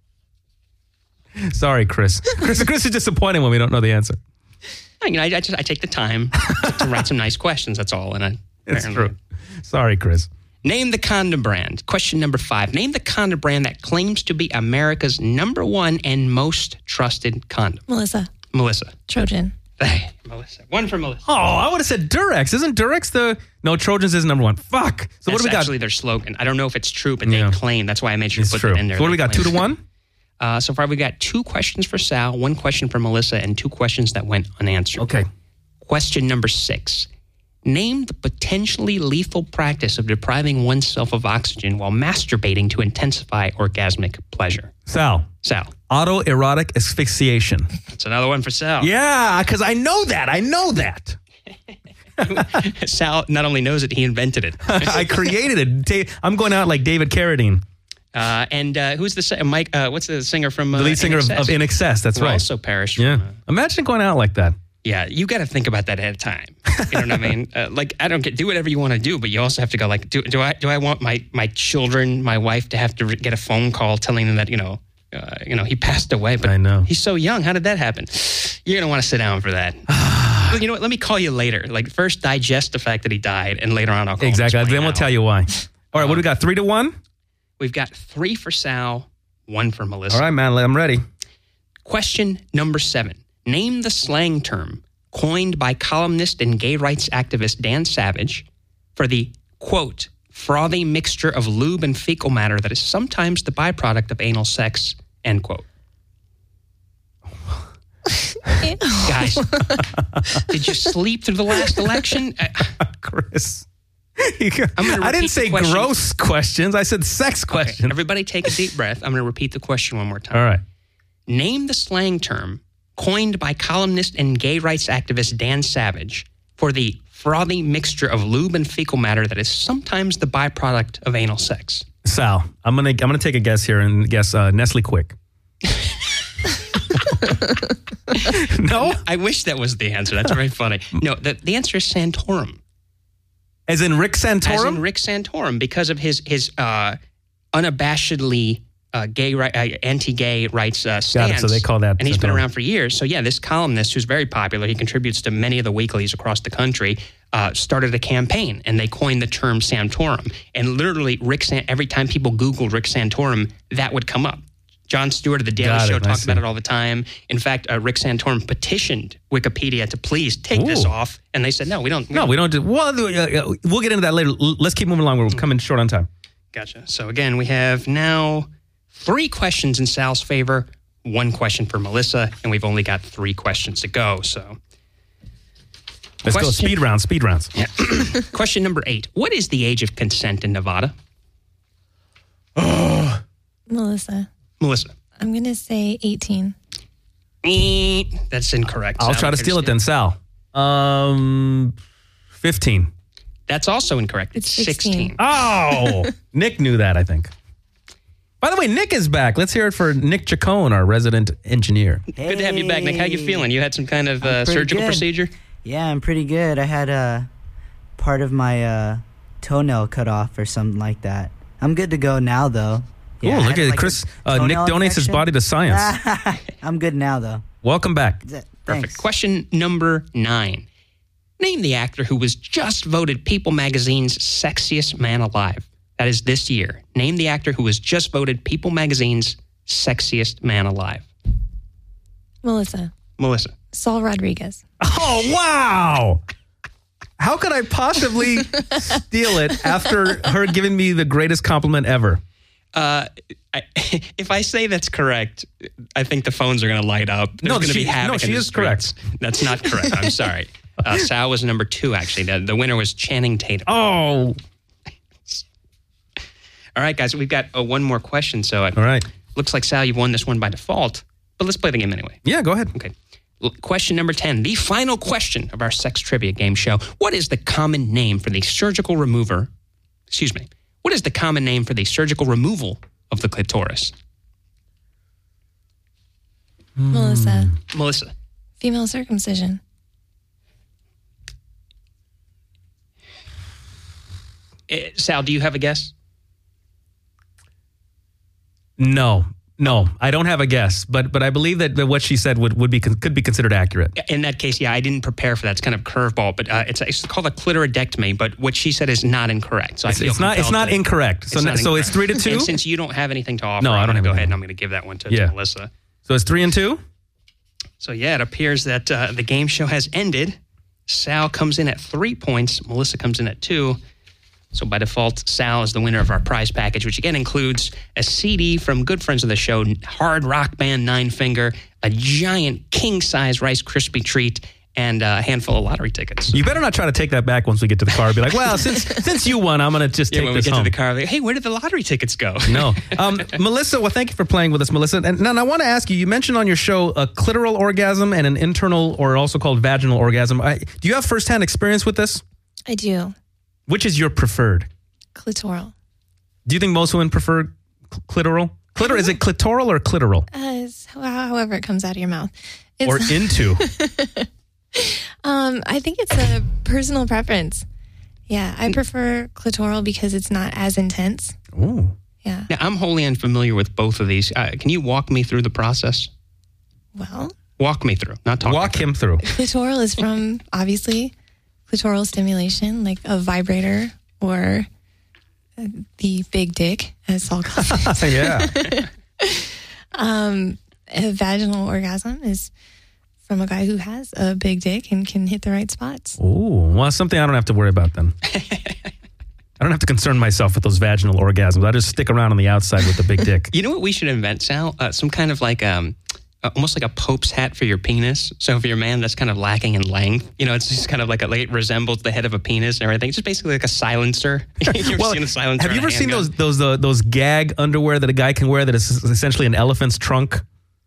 Sorry, Chris. Chris. Chris is disappointed when we don't know the answer. You know, I, I just I take the time to write some nice questions. That's all. And I, It's apparently- true. Sorry, Chris. Name the condom brand. Question number five. Name the condom brand that claims to be America's number one and most trusted condom. Melissa, Melissa. Trojan. Hey, Melissa. One for Melissa. Oh, I would have said Durex. Isn't Durex the... No, Trojans is number one. Fuck. So That's what do we got? actually their slogan. I don't know if it's true, but Yeah. they claim. That's why I made sure It's to put true. that in there. So what do we They got? Two to claim. one? Uh, so far, we got two questions for Sal, one question for Melissa, and two questions that went unanswered. Okay. Question number six. Name the potentially lethal practice of depriving oneself of oxygen while masturbating to intensify orgasmic pleasure. Sal. Sal. Autoerotic asphyxiation. That's another one for Sal. Yeah, because I know that. I know that. Sal not only knows it, he invented it. I created it. Da- I'm going out like David Carradine, Uh, and uh, who's the si- Mike? Uh, what's the singer from? Uh, the lead singer of, of In Excess. That's Who right. Also perished. Yeah. From, uh, Imagine going out like that. yeah, you got to think about that ahead of time. You know what I mean? Uh, like, I don't get do whatever you want to do, but you also have to go. Like, do, do I do I want my my children, my wife, to have to re- get a phone call telling them that you know, uh, you know, he passed away? But I know. he's so young. How did that happen? You're gonna want to sit down for that. Well, you know what? Let me call you later. Like, first digest the fact that he died, and later on I'll call. Exactly. And Then we'll tell you why. All right. What do we got? Three to one? We've got three for Sal, one for Melissa. All right, man. I'm ready. Question number seven. Name the slang term coined by columnist and gay rights activist Dan Savage for the, quote, frothy mixture of lube and fecal matter that is sometimes the byproduct of anal sex, end quote. Guys, did you sleep through the last election? Chris. I'm gonna I didn't repeat say the question. gross questions. I said sex Okay, questions. everybody take a deep breath. I'm going to repeat the question one more time. All right. Name the slang term coined by columnist and gay rights activist Dan Savage for the frothy mixture of lube and fecal matter that is sometimes the byproduct of anal sex. Sal, I'm gonna I'm gonna take a guess here and guess uh, Nestle Quick. No, I wish that was the answer. That's very funny. No, the, the answer is Santorum. as in Rick Santorum. As in Rick Santorum, because of his his uh, unabashedly uh, gay ri- uh, anti-gay rights uh, stance. Got it. So they call that and he's been Santorum. around for years. So yeah, this columnist who's very popular, he contributes to many of the weeklies across the country. Uh, started a campaign, and they coined the term Santorum. And literally, Rick San- every time people Googled Rick Santorum, that would come up. Jon Stewart of The Daily Got Show it. I talks see. about it all the time. In fact, uh, Rick Santorum petitioned Wikipedia to please take this Ooh. off, and they said no, we don't. We No, don't. we don't do. Well, uh, we'll get into that later. L- Let's keep moving along. We're coming short on time. Gotcha. So again, we have now three questions in Sal's favor, one question for Melissa, and we've only got three questions to go. So Let's go Question- speed round. Speed rounds. question number eight. What is the age of consent in Nevada? Melissa, Melissa. I'm going to say eighteen. Eh, That's incorrect. I'll Sal. try to steal it then, Sal. Um, fifteen. That's also incorrect. It's It's sixteen. sixteen. Oh, Nick knew that, I think. By the way, Nick is back. Let's hear it for Nick Chacon, our resident engineer. Good to have you back, Nick. How you feeling? You had some kind of I'm uh, pretty surgical good. procedure? Yeah, I'm pretty good. I had a part of my uh, toenail cut off or something like that. I'm good to go now, though. Yeah, Ooh, I look had, at like, Chris. a Uh, Nick toenail donates his infection. body to science. I'm good now, though. Welcome back. Th- Perfect. Thanks. Question number nine. Name the actor who was just voted People Magazine's sexiest man alive. That is this year. Name the actor who was just voted People Magazine's sexiest man alive. Melissa, Melissa. Saul Rodriguez. Oh, wow. How could I possibly steal it after her giving me the greatest compliment ever? Uh, I, if I say that's correct, I think the phones are going to light up. There's No, going to be she- havoc no, in she the is streets. That's not correct. I'm sorry. Uh, Sal was number two, actually. The, the winner was Channing Tatum. Oh, All right, guys, we've got uh, one more question. So it all right. looks like, Sal, you've won this one by default, but let's play the game anyway. Yeah, go ahead. Okay. L- Question number ten, the final question of our sex trivia game show. What is the common name for the surgical remover? Excuse me. What is the common name for the surgical removal of the clitoris? Melissa, Melissa. female circumcision. Uh, Sal, do you have a guess? No, no, I don't have a guess, but but I believe that, that what she said would, would be could be considered accurate. In that case, yeah, I didn't prepare for that. It's kind of curveball, but uh, it's, it's called a clitoridectomy. But what she said is not incorrect. So It's, I feel it's not it's compelled not to- incorrect. So It's no- not so it's three incorrect. to two. And since you don't have anything to offer, No, I I'm don't going to have go ahead anything. and I'm going to give that one to, Yeah. to Melissa. So it's three and two. So yeah, it appears that uh, the game show has ended. Sal comes in at three points. Melissa comes in at two. So by default, Sal is the winner of our prize package, which again includes a C D from good friends of the show, hard rock band Nine Finger, a giant king-size Rice Krispie treat, and a handful of lottery tickets. You better not try to take that back once we get to the car. Be like, well, since since you won, I'm going to just Yeah, take when we this get home. to the car, like, hey, where did the lottery tickets go? No. Um, Melissa, well, thank you for playing with us, Melissa. And now I want to ask you, you mentioned on your show a clitoral orgasm and an internal, or also called vaginal orgasm. I, do you have firsthand experience with this? I do. Which is your preferred? Clitoral. Do you think most women prefer cl- clitoral? Clitor, is it clitoral or clitoral? Uh, it's however it comes out of your mouth. It's, Or into? um, I think it's a personal preference. Yeah, I prefer clitoral because it's not as intense. Ooh. Yeah. Now, I'm wholly unfamiliar with both of these. Uh, can you walk me through the process? Well, Walk me through, not talk. Walk me through. him through. clitoral is from obviously clitoral stimulation, like a vibrator or uh, the big dick, as Saul calls it. Yeah. Um, a vaginal orgasm is from a guy who has a big dick and can hit the right spots. Ooh. Well, something I don't have to worry about then. I don't have to concern myself with those vaginal orgasms. I just stick around on the outside with the big dick. You know what we should invent, Sal? Uh, some kind of like um, uh, almost like a Pope's hat for your penis. So if you're a man, that's kind of lacking in length. You know, it's just kind of like, a, like it resembles the head of a penis and everything. It's just basically like a silencer. You've ever Well, seen a silencer have you on a ever seen handgun? those those uh, those gag underwear that a guy can wear that is essentially an elephant's trunk?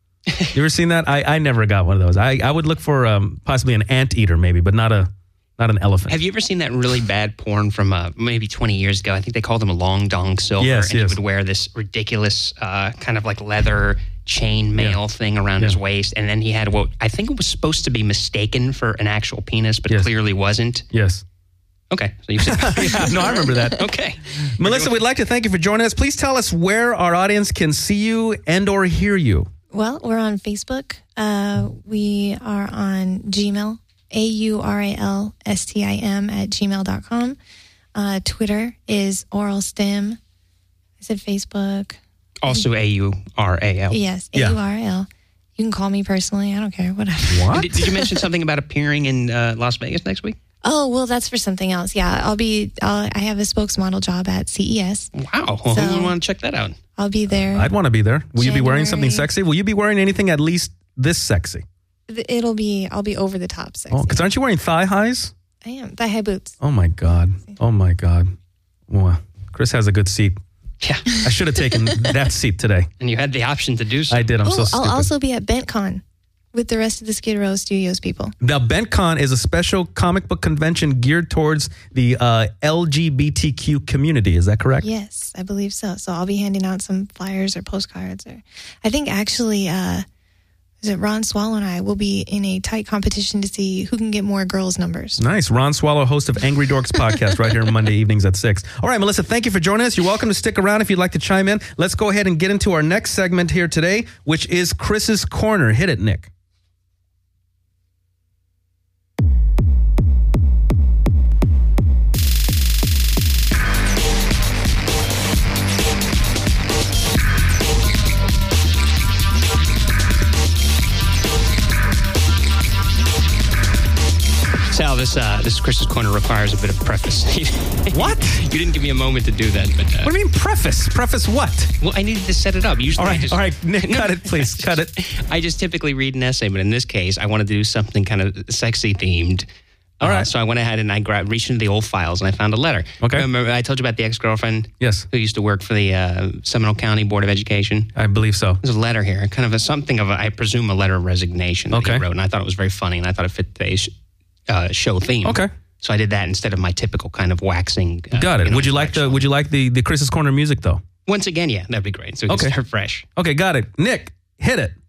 You ever seen that? I, I never got one of those. I, I would look for um, possibly an anteater maybe, but not a not an elephant. Have you ever seen that really bad porn from uh, maybe twenty years ago? I think they called him Long Dong Silver. Yes, and yes. he would wear this ridiculous uh, kind of like leather chain mail Yeah. thing around Yeah. his waist. And then he had what I think it was supposed to be mistaken for an actual penis, but Yes. clearly wasn't. Yes. Okay. So you said, Yeah, no, I remember that. okay. Melissa, we'd like to thank you for joining us. Please tell us where our audience can see you and or hear you. Well, we're on Facebook. Uh, we are on Gmail, A U R A L S T I M at gmail dot com. Uh, Twitter is Oral Stim. I said Facebook. Also A U R A L. Yes, A Yeah. U R A L. You can call me personally. I don't care. Whatever. What? Did, did you mention something about appearing in uh, Las Vegas next week? Oh, well, that's for something else. Yeah, I'll be, I'll, I have a spokesmodel job at C E S. Wow. Well, So- who would want to check that out? I'll be there. I'd want to be there. Will you be wearing something January. sexy? Will you be wearing anything at least this sexy? It'll be, I'll be over the top sexy. Oh, because aren't you wearing thigh highs? I am. Thigh high boots. Oh my God. Oh my God. Wow. Chris has a good seat. Yeah. I should have taken that seat today. And you had the option to do so. I did. I'm oh, so stupid. I'll also be at BentCon with the rest of the Skid Row Studios people. The BentCon is a special comic book convention geared towards the uh, L G B T Q community. Is that correct? Yes, I believe so. So I'll be handing out some flyers or postcards. Or I think actually, uh, is it Ron Swallow and I will be in a tight competition to see who can get more girls' numbers. Nice. Ron Swallow, host of Angry Dorks podcast, right here on Monday evenings at six. All right, Melissa, thank you for joining us. You're welcome to stick around if you'd like to chime in. Let's go ahead and get into our next segment here today, which is Chris's Corner. Hit it, Nick. Sal, this uh, this Chris's Corner requires a bit of preface. What? You didn't give me a moment to do that, but uh, What do you mean preface? Preface what? well, I needed to set it up. Usually, All I right, just, all right, Nick, cut it, please, cut it. I just typically read an essay, but in this case, I wanted to do something kind of sexy themed. All Uh, right. so I went ahead and I grabbed, reached into the old files and I found a letter. Okay. Remember, I told you about the ex-girlfriend Yes, who used to work for the uh, Seminole County Board of Education. I believe so. There's a letter here, kind of a, something of a, I presume, a letter of resignation that Okay. he wrote, and I thought it was very funny, and I thought it fit today's uh, show theme. Okay. So I did that instead of my typical kind of waxing. Uh, Got it. know, Would you like the intellectual. Would you like the the Chris's Corner music though? Once again, yeah, that'd be great. So we Okay. can start fresh. Okay, got it. Nick, hit it.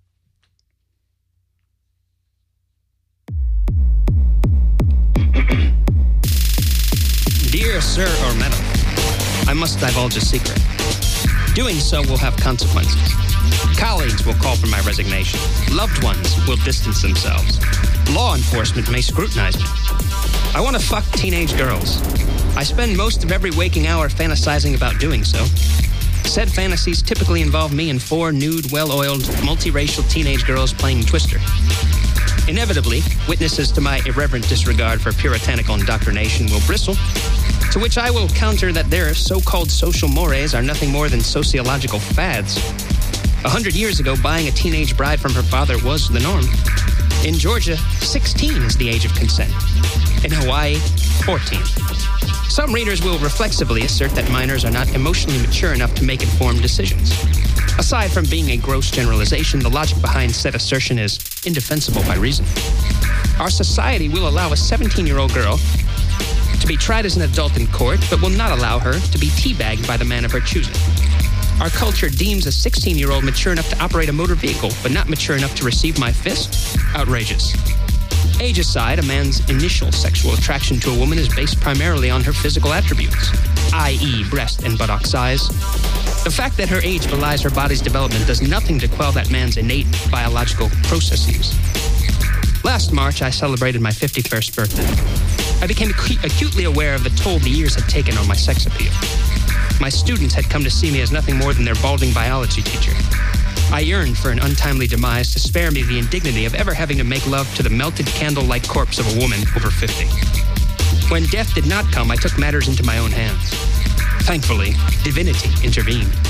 Dear Sir or Madam, I must divulge a secret. Doing so will have consequences. Colleagues will call for my resignation. Loved ones will distance themselves. Law enforcement may scrutinize me. I want to fuck teenage girls. I spend most of every waking hour fantasizing about doing so. Said fantasies typically involve me and four nude, well-oiled, multiracial teenage girls playing Twister. Inevitably, witnesses to my irreverent disregard for puritanical indoctrination will bristle, to which I will counter that their so-called social mores are nothing more than sociological fads. A hundred years ago, buying a teenage bride from her father was the norm. In Georgia, sixteen is the age of consent. In Hawaii, fourteen. Some readers will reflexively assert that minors are not emotionally mature enough to make informed decisions. Aside from being a gross generalization, the logic behind said assertion is indefensible by reason. Our society will allow a seventeen-year-old girl to be tried as an adult in court, but will not allow her to be teabagged by the man of her choosing. Our culture deems a sixteen-year-old mature enough to operate a motor vehicle, but not mature enough to receive my fist? Outrageous. Age aside, a man's initial sexual attraction to a woman is based primarily on her physical attributes, that is breast and buttock size. The fact that her age belies her body's development does nothing to quell that man's innate biological processes. Last March, I celebrated my fifty-first birthday. I became acu- acutely aware of the toll the years had taken on my sex appeal. My students had come to see me as nothing more than their balding biology teacher. I yearned for an untimely demise to spare me the indignity of ever having to make love to the melted candle-like corpse of a woman over fifty. When death did not come, I took matters into my own hands. Thankfully, divinity intervened.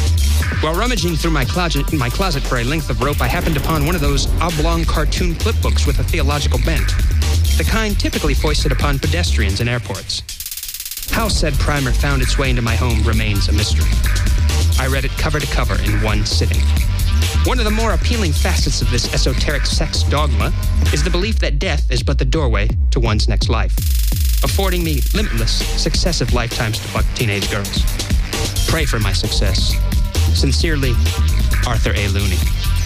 While rummaging through my closet, my closet for a length of rope, I happened upon one of those oblong cartoon flip books with a theological bent, the kind typically foisted upon pedestrians in airports. How said primer found its way into my home remains a mystery. I read it cover to cover in one sitting. One of the more appealing facets of this esoteric sex dogma is the belief that death is but the doorway to one's next life, affording me limitless, successive lifetimes to fuck teenage girls. Pray for my success. Sincerely, Arthur A. Looney.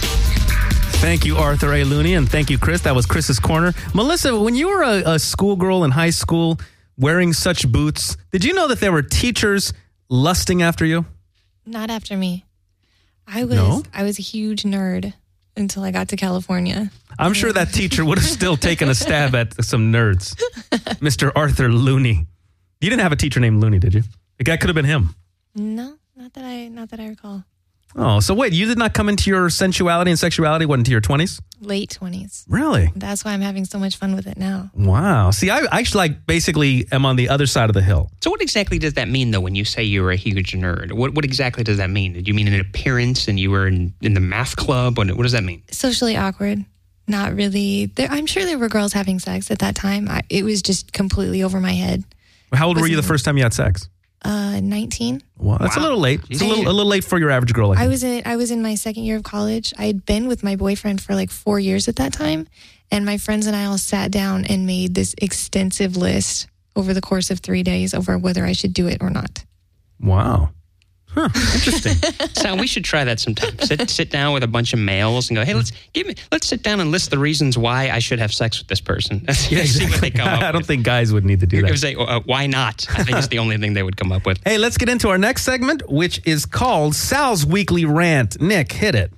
Thank you, Arthur A. Looney, and thank you, Chris. That was Chris's Corner. Melissa, when you were a, a schoolgirl in high school wearing such boots, did you know that there were teachers lusting after you? Not after me. I was No? I was a huge nerd until I got to California. I'm sure that teacher would have still taken a stab at some nerds. Mister Arthur Looney. You didn't have a teacher named Looney, did you? The guy could have been him. No, not that I not that I recall. Oh, so wait, you did not come into your sensuality and sexuality, what, into your twenties? Late twenties. Really? That's why I'm having so much fun with it now. Wow. See, I actually like basically am on the other side of the hill. So what exactly does that mean, though, when you say you were a huge nerd? What what exactly does that mean? Did you mean an appearance and you were in, in the math club? What, what does that mean? Socially awkward. Not really. There, I'm sure there were girls having sex at that time. I, it was just completely over my head. How old were you the first time you had sex? Uh, nineteen. Well, that's Wow. a little late. It's a little, a little late for your average girl. I, I think. was in I was in my second year of college. I had been with my boyfriend for like four years at that time, and my friends and I all sat down and made this extensive list over the course of three days over whether I should do it or not. Wow. Huh, interesting. So we should try that sometime. Sit sit down with a bunch of males and go, hey, let's give me let's sit down and list the reasons why I should have sex with this person. Yeah, See what exactly. they come up I don't with. think guys would need to do It that. was like, uh, why not? I think it's the only thing they would come up with. Hey, let's get into our next segment, which is called Sal's Weekly Rant. Nick, hit it.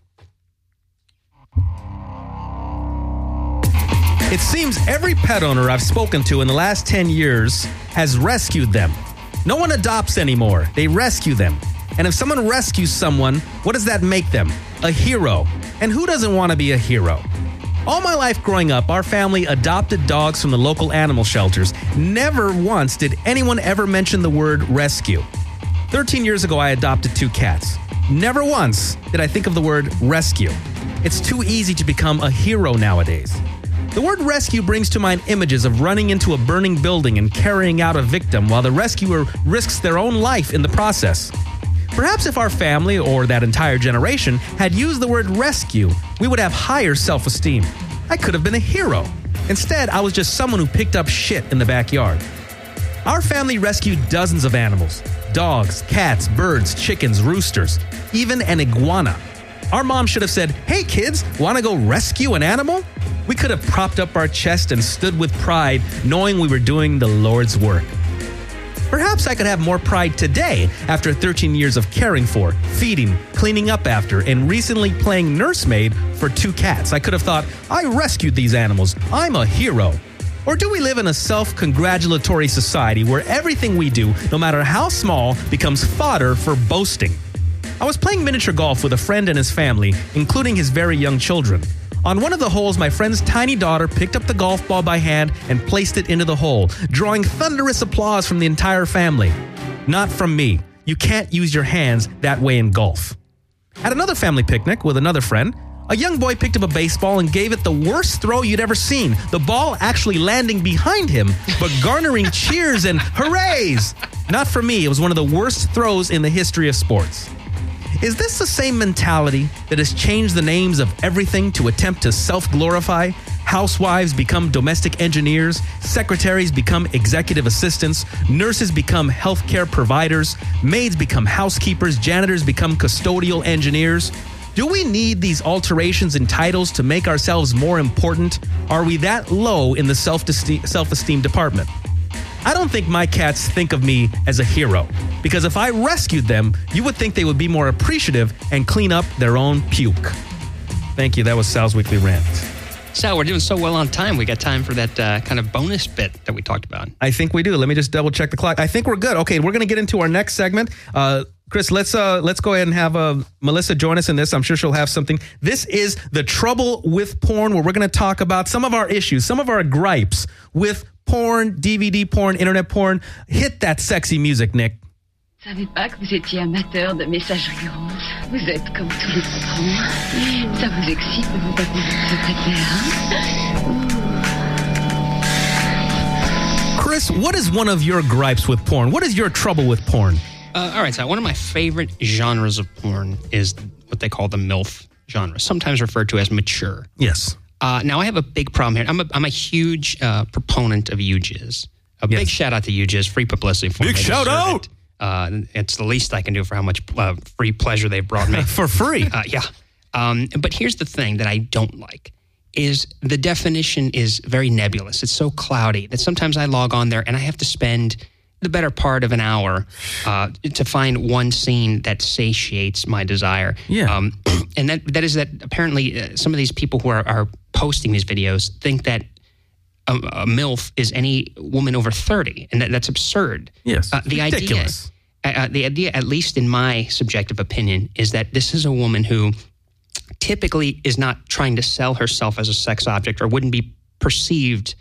It seems every pet owner I've spoken to in the last ten years has rescued them. No one adopts anymore. They rescue them. And if someone rescues someone, what does that make them? A hero. And who doesn't want to be a hero? All my life growing up, our family adopted dogs from the local animal shelters. Never once did anyone ever mention the word rescue. thirteen years ago, I adopted two cats. Never once did I think of the word rescue. It's too easy to become a hero nowadays. The word rescue brings to mind images of running into a burning building and carrying out a victim while the rescuer risks their own life in the process. Perhaps if our family, or that entire generation, had used the word rescue, we would have higher self-esteem. I could have been a hero. Instead, I was just someone who picked up shit in the backyard. Our family rescued dozens of animals. Dogs, cats, birds, chickens, roosters, even an iguana. Our mom should have said, hey kids, want to go rescue an animal? We could have propped up our chest and stood with pride, knowing we were doing the Lord's work. Perhaps I could have more pride today after thirteen years of caring for, feeding, cleaning up after, and recently playing nursemaid for two cats. I could have thought, I rescued these animals. I'm a hero. Or do we live in a self-congratulatory society where everything we do, no matter how small, becomes fodder for boasting? I was playing miniature golf with a friend and his family, including his very young children. On one of the holes, my friend's tiny daughter picked up the golf ball by hand and placed it into the hole, drawing thunderous applause from the entire family. Not from me. You can't use your hands that way in golf. At another family picnic with another friend, a young boy picked up a baseball and gave it the worst throw you'd ever seen, the ball actually landing behind him, but garnering cheers and hoorays. Not for me. It was one of the worst throws in the history of sports. Is this the same mentality that has changed the names of everything to attempt to self-glorify? Housewives become domestic engineers, secretaries become executive assistants, nurses become healthcare providers, maids become housekeepers, janitors become custodial engineers. Do we need these alterations in titles to make ourselves more important? Are we that low in the self-esteem, self-esteem department? I don't think my cats think of me as a hero, because if I rescued them, you would think they would be more appreciative and clean up their own puke. Thank you. That was Sal's Weekly Rant. Sal, we're doing so well on time. We got time for that uh, kind of bonus bit that we talked about. I think we do. Let me just double check the clock. I think we're good. Okay, we're going to get into our next segment. Uh, Chris, let's uh, let's go ahead and have uh, Melissa join us in this. I'm sure she'll have something. This is the Trouble with Porn, where we're going to talk about some of our issues, some of our gripes with porn, D V D porn, internet porn. Hit that sexy music, Nick. Je ne savais pas que vous étiez amateur de messagerie rose. Vous êtes comme tous les patrons. Ça vous excite de vous taper votre secrétaire, hein? Chris, what is one of your gripes with porn? What is your trouble with porn? Uh, all right, so one of my favorite genres of porn is what they call the MILF genre, sometimes referred to as mature. Yes. Uh, now, I have a big problem here. I'm a, I'm a huge uh, proponent of U Jizz. A Yes. big shout out to U Jizz, free publicity for me. Big They shout deserve out! it. Uh, it's the least I can do for how much uh, free pleasure they've brought me. For free. Uh, yeah. Um, but here's the thing that I don't like is the definition is very nebulous. It's so cloudy that sometimes I log on there and I have to spend the better part of an hour uh, to find one scene that satiates my desire. Yeah. Um, and that that is that apparently uh, some of these people who are, are posting these videos think that a, a MILF is any woman over thirty, and that, that's absurd. Yes. Uh, the ridiculous. idea, uh, the idea, at least in my subjective opinion, is that this is a woman who typically is not trying to sell herself as a sex object or wouldn't be perceived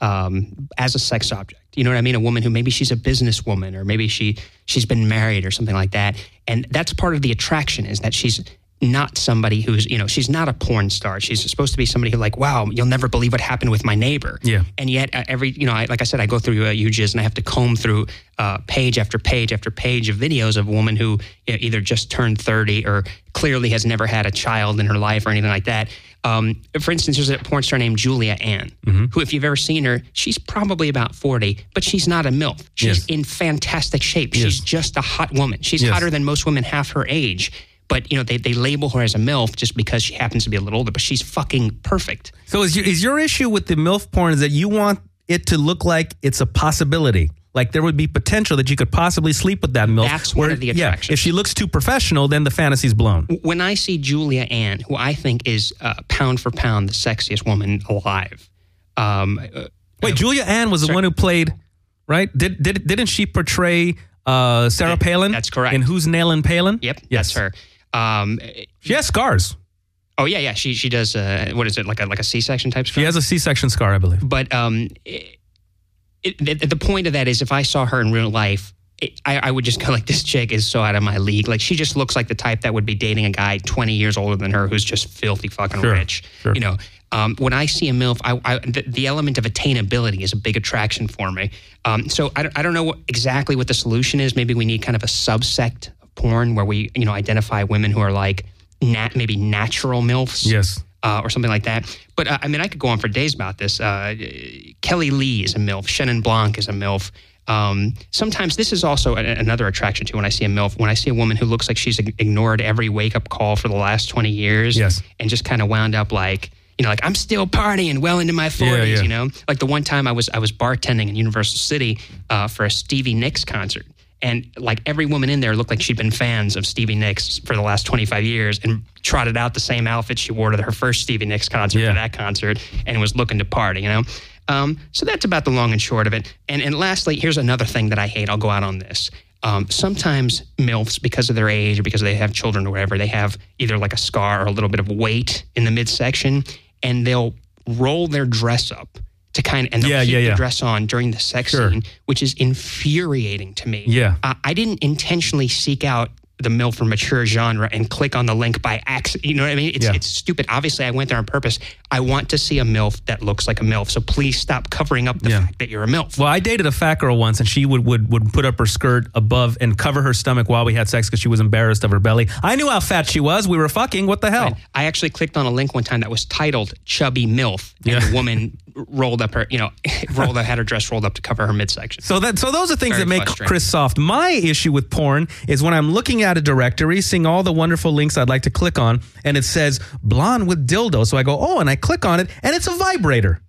um, as a sex object. You know what I mean? A woman who maybe she's a businesswoman or maybe she, she's been married or something like that. And that's part of the attraction is that she's not somebody who's, you know, she's not a porn star. She's supposed to be somebody who like, wow, you'll never believe what happened with my neighbor. Yeah. And yet uh, every, you know, I, like I said, I go through uh, U Jizz and I have to comb through uh, page after page after page of videos of a woman who you know, either just turned thirty or clearly has never had a child in her life or anything like that. Um, for instance, there's a porn star named Julia Ann, Mm-hmm. who, if you've ever seen her, she's probably about forty, but she's not a MILF. She's Yes. in fantastic shape. Yes. She's just a hot woman. She's Yes. hotter than most women half her age. But, you know, they, they label her as a MILF just because she happens to be a little older, but she's fucking perfect. So is your, is your issue with the MILF porn is that you want it to look like it's a possibility? Like there would be potential that you could possibly sleep with that MILF. That's one of the attractions. Yeah, if she looks too professional, then the fantasy's blown. When I see Julia Ann, who I think is uh, pound for pound the sexiest woman alive. Um, uh, Wait, Julia Ann was the sorry. one who played, right? Did, did, didn't she portray uh, Sarah Yeah, Palin? that's correct. In Who's Nailin' Palin? Yep, Yes. that's her. Um, She has scars. oh, yeah, yeah. She she does, uh, what is it, like a, like a C-section type She scar? has a C-section scar, I believe. But um, it, it, the, the point of that is if I saw her in real life, it, I, I would just go like, this chick is so out of my league. Like, she just looks like the type that would be dating a guy twenty years older than her who's just filthy fucking Sure, rich. sure. You know, um, when I see a MILF, I, I, the, the element of attainability is a big attraction for me. Um, so I, don't- I don't know what, exactly what the solution is. Maybe we need kind of a subsect of porn where we, you know, identify women who are like nat- maybe natural MILFs. Yes. Uh, or something like that. But uh, I mean, I could go on for days about this. Uh, Kelly Lee is a MILF. Shannon Blanc is a MILF. Um, sometimes this is also a, another attraction too when I see a MILF. When I see a woman who looks like she's ignored every wake-up call for the last twenty years Yes. and just kind of wound up like, you know, like I'm still partying well into my forties, Yeah, yeah. you know? Like the one time I was I was bartending in Universal City uh, for a Stevie Nicks concert. And like every woman in there looked like she'd been fans of Stevie Nicks for the last twenty-five years and trotted out the same outfit she wore to her first Stevie Nicks concert Yeah. for that concert and was looking to party, you know? Um, so that's about the long and short of it. And and lastly, here's another thing that I hate. I'll go out on this. Um, sometimes MILFs, because of their age or because they have children or whatever, they have either like a scar or a little bit of weight in the midsection, and they'll roll their dress up to kind of, and they'll Yeah, keep yeah, the yeah. dress on during the sex Sure. scene, which is infuriating to me. Yeah. Uh, I didn't intentionally seek out the MILF or mature genre and click on the link by accident. You know what I mean? It's Yeah. it's stupid. Obviously, I went there on purpose. I want to see a MILF that looks like a MILF. So please stop covering up the Yeah. fact that you're a MILF. Well, I dated a fat girl once, and she would, would, would put up her skirt above and cover her stomach while we had sex because she was embarrassed of her belly. I knew how fat she was. We were fucking. What the hell? Right. I actually clicked on a link one time that was titled "Chubby MILF," and Yeah. the woman rolled up her, you know, rolled up, had her dress rolled up to cover her midsection. So that so those are things Very that make frustrating. Chris soft. My issue with porn is when I'm looking at a directory, seeing all the wonderful links I'd like to click on, and it says blonde with dildo. So I go, oh, and I click on it, and it's a vibrator.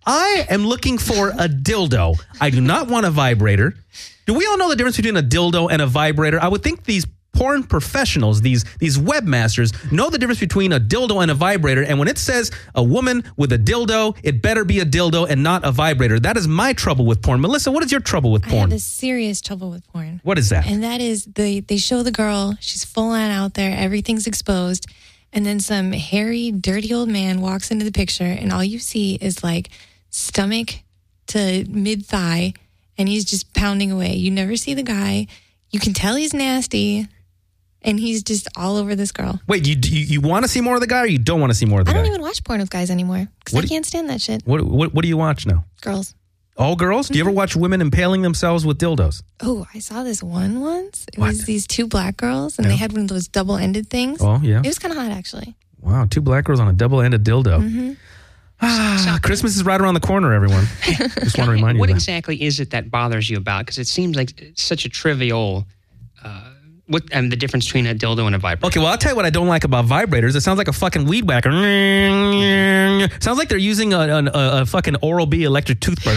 I am looking for a dildo. I do not want a vibrator. Do we all know the difference between a dildo and a vibrator? I would think these porn professionals, these these webmasters, know the difference between a dildo and a vibrator. And when it says a woman with a dildo, it better be a dildo and not a vibrator. That is my trouble with porn. Melissa, what is your trouble with I porn? have a serious trouble with porn. What is that? And that is they they show the girl, she's full on out there, everything's exposed, and then some hairy, dirty old man walks into the picture, and all you see is like stomach to mid thigh, and he's just pounding away. You never see the guy. You can tell he's nasty, and he's just all over this girl. Wait, you you, you want to see more of the guy, or you don't want to see more of the I guy? don't even watch porn with guys anymore because I What do- can't stand that shit. What, what what do you watch now? Girls. All girls? Do you ever watch women impaling themselves with dildos? Oh, I saw this one once. It What? was these two black girls, and Yeah. they had one of those double-ended things. Oh, yeah. It was kind of hot, actually. Wow, two black girls on a double-ended dildo. Mm-hmm. Ah, Christmas is right around the corner, everyone. Just want to remind you What of that. exactly is it that bothers you about? Because it seems like it's such a trivial. Uh, what and the difference between a dildo and a vibrator? Okay, well, I'll tell you what I don't like about vibrators. It sounds like a fucking weed whacker. Sounds like they're using a, a, a fucking Oral-B electric toothbrush.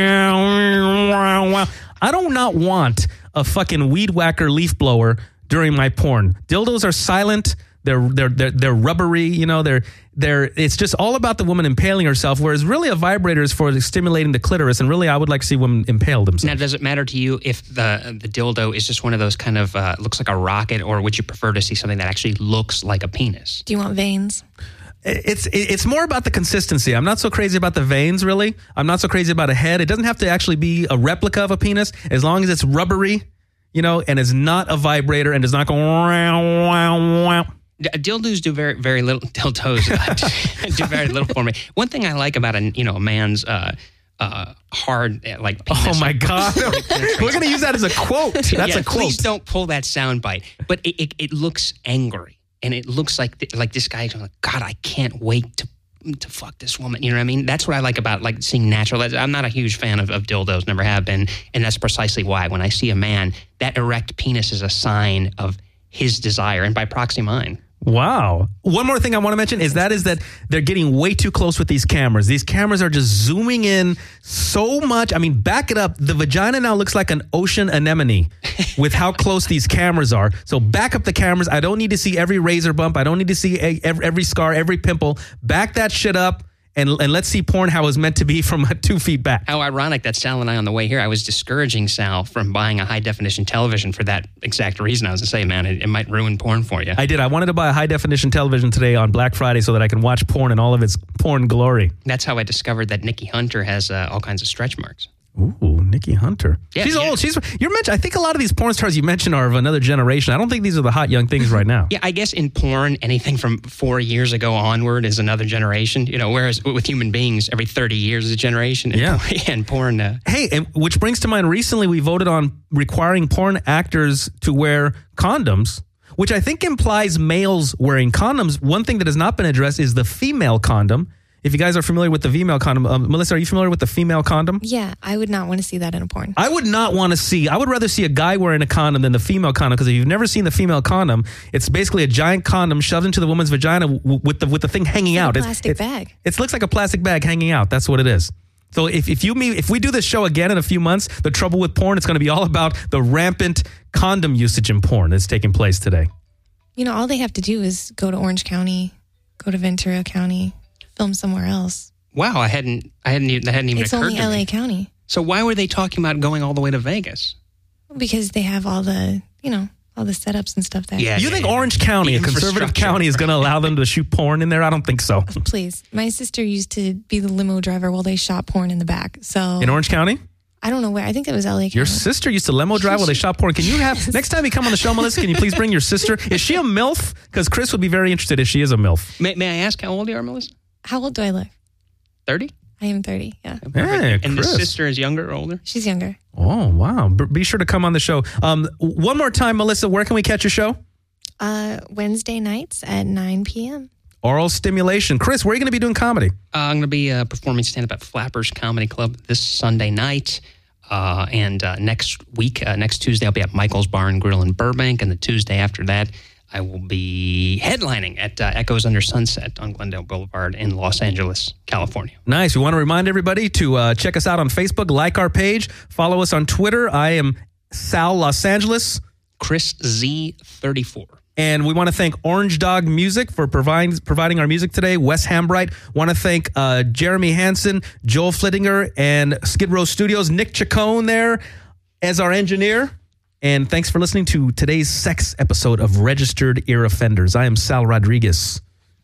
I do not want a fucking weed whacker leaf blower during my porn. Dildos are silent. They're they're they're, they're rubbery. You know, they're they're. It's just all about the woman impaling herself. Whereas really a vibrator is for stimulating the clitoris. And really, I would like to see women impale themselves. Now, does it matter to you if the the dildo is just one of those kind of uh, looks like a rocket, or would you prefer to see something that actually looks like a penis? Do you want veins? It's it's more about the consistency. I'm not so crazy about the veins, really. I'm not so crazy about a head. It doesn't have to actually be a replica of a penis, as long as it's rubbery, you know, and is not a vibrator and does not go wow, wow, wow. D- Dildos do very, very little. Dildos uh, do very little for me. One thing I like about a, you know, a man's uh, uh, hard, uh, like penis. Oh my God. We're going to use that as a quote. That's yeah, a quote. Please don't pull that soundbite. But it, it, it looks angry. And it looks like th- like this guy's like, God, I can't wait to to fuck this woman. You know what I mean? That's what I like about like seeing natural. I'm not a huge fan of, of dildos, never have been. And that's precisely why when I see a man, that erect penis is a sign of his desire, and by proxy mine. Wow. One more thing I want to mention is that is that they're getting way too close with these cameras. These cameras are just zooming in so much. I mean, back it up. The vagina now looks like an ocean anemone with how close these cameras are. So back up the cameras. I don't need to see every razor bump. I don't need to see a, every, every scar, every pimple. Back that shit up. And, and let's see porn how it's meant to be from two feet back. How ironic that Sal and I on the way here, I was discouraging Sal from buying a high-definition television for that exact reason. I was going to say, man, it, it might ruin porn for you. I did. I wanted to buy a high-definition television today on Black Friday so that I can watch porn in all of its porn glory. That's how I discovered that Nikki Hunter has uh, all kinds of stretch marks. Ooh, Nikki Hunter. Yeah, She's yeah. old. She's you're mentioned. I think a lot of these porn stars you mentioned are of another generation. I don't think these are the hot young things right now. Yeah, I guess in porn, anything from four years ago onward is another generation. You know, whereas with human beings, every thirty years is a generation. And Yeah. porn, and porn. Uh, Hey, and which brings to mind, recently we voted on requiring porn actors to wear condoms, which I think implies males wearing condoms. One thing that has not been addressed is the female condom. If you guys are familiar with the female condom, um, Melissa, are you familiar with the female condom? Yeah, I would not want to see that in a porn. I would not want to see, I would rather see a guy wearing a condom than the female condom, because if you've never seen the female condom, it's basically a giant condom shoved into the woman's vagina w- with the with the thing hanging It's out. a It's- plastic it's- bag. It looks like a plastic bag hanging out. That's what it is. So if, if you mean, if we do this show again in a few months, the trouble with porn, it's going to be all about the rampant condom usage in porn that's taking place today. You know, all they have to do is go to Orange County, go to Ventura County, film somewhere else. wow, I hadn't, I hadn't, even, that hadn't even It's occurred only to L A me. County So why were they talking about going all the way to Vegas? because they have all the, you know, all the setups and stuff there. Yeah. You think Orange County, a conservative Infrastructure. county, is going to allow them to shoot porn in there? I don't think so. Please. My sister used to be the limo driver while they shot porn in the back. So In Orange County? I don't know where. I think it was L A County. Your sister used to limo drive while they shot porn. Can you have, next time you come on the show, Melissa, can you please bring your sister? Is she a MILF? Because Chris would be very interested if she is a MILF. May, may I ask how old you are, Melissa? How old do I look? thirty? I am thirty, yeah. Hey, and the Chris. sister is younger or older? She's younger. Oh, wow. B- be sure to come on the show. Um, one more time, Melissa, where can we catch your show? Uh, Wednesday nights at nine p.m. Oral Stimulation. Chris, where are you going to be doing comedy? Uh, I'm going to be uh, performing stand-up at Flappers Comedy Club this Sunday night. Uh, and uh, next week, uh, next Tuesday, I'll be at Michael's Bar and Grill in Burbank. And the Tuesday after that, I will be headlining at uh, Echoes Under Sunset on Glendale Boulevard in Los Angeles, California. Nice. We want to remind everybody to uh, check us out on Facebook, like our page, follow us on Twitter. I am Sal Los Angeles. Chris Z thirty-four. And we want to thank Orange Dog Music for providing providing our music today. Wes Hambright. Want to thank uh, Jeremy Hansen, Joel Flittinger, and Skid Row Studios. Nick Chacon there as our engineer. And thanks for listening to today's sex episode of Registered Ear Offenders. I am Sal Rodriguez.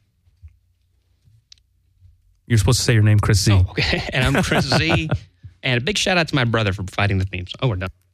You're supposed to say your name, Chris Z. Oh, okay. And I'm Chris Z. And a big shout out to my brother for providing the themes. Oh, we're done.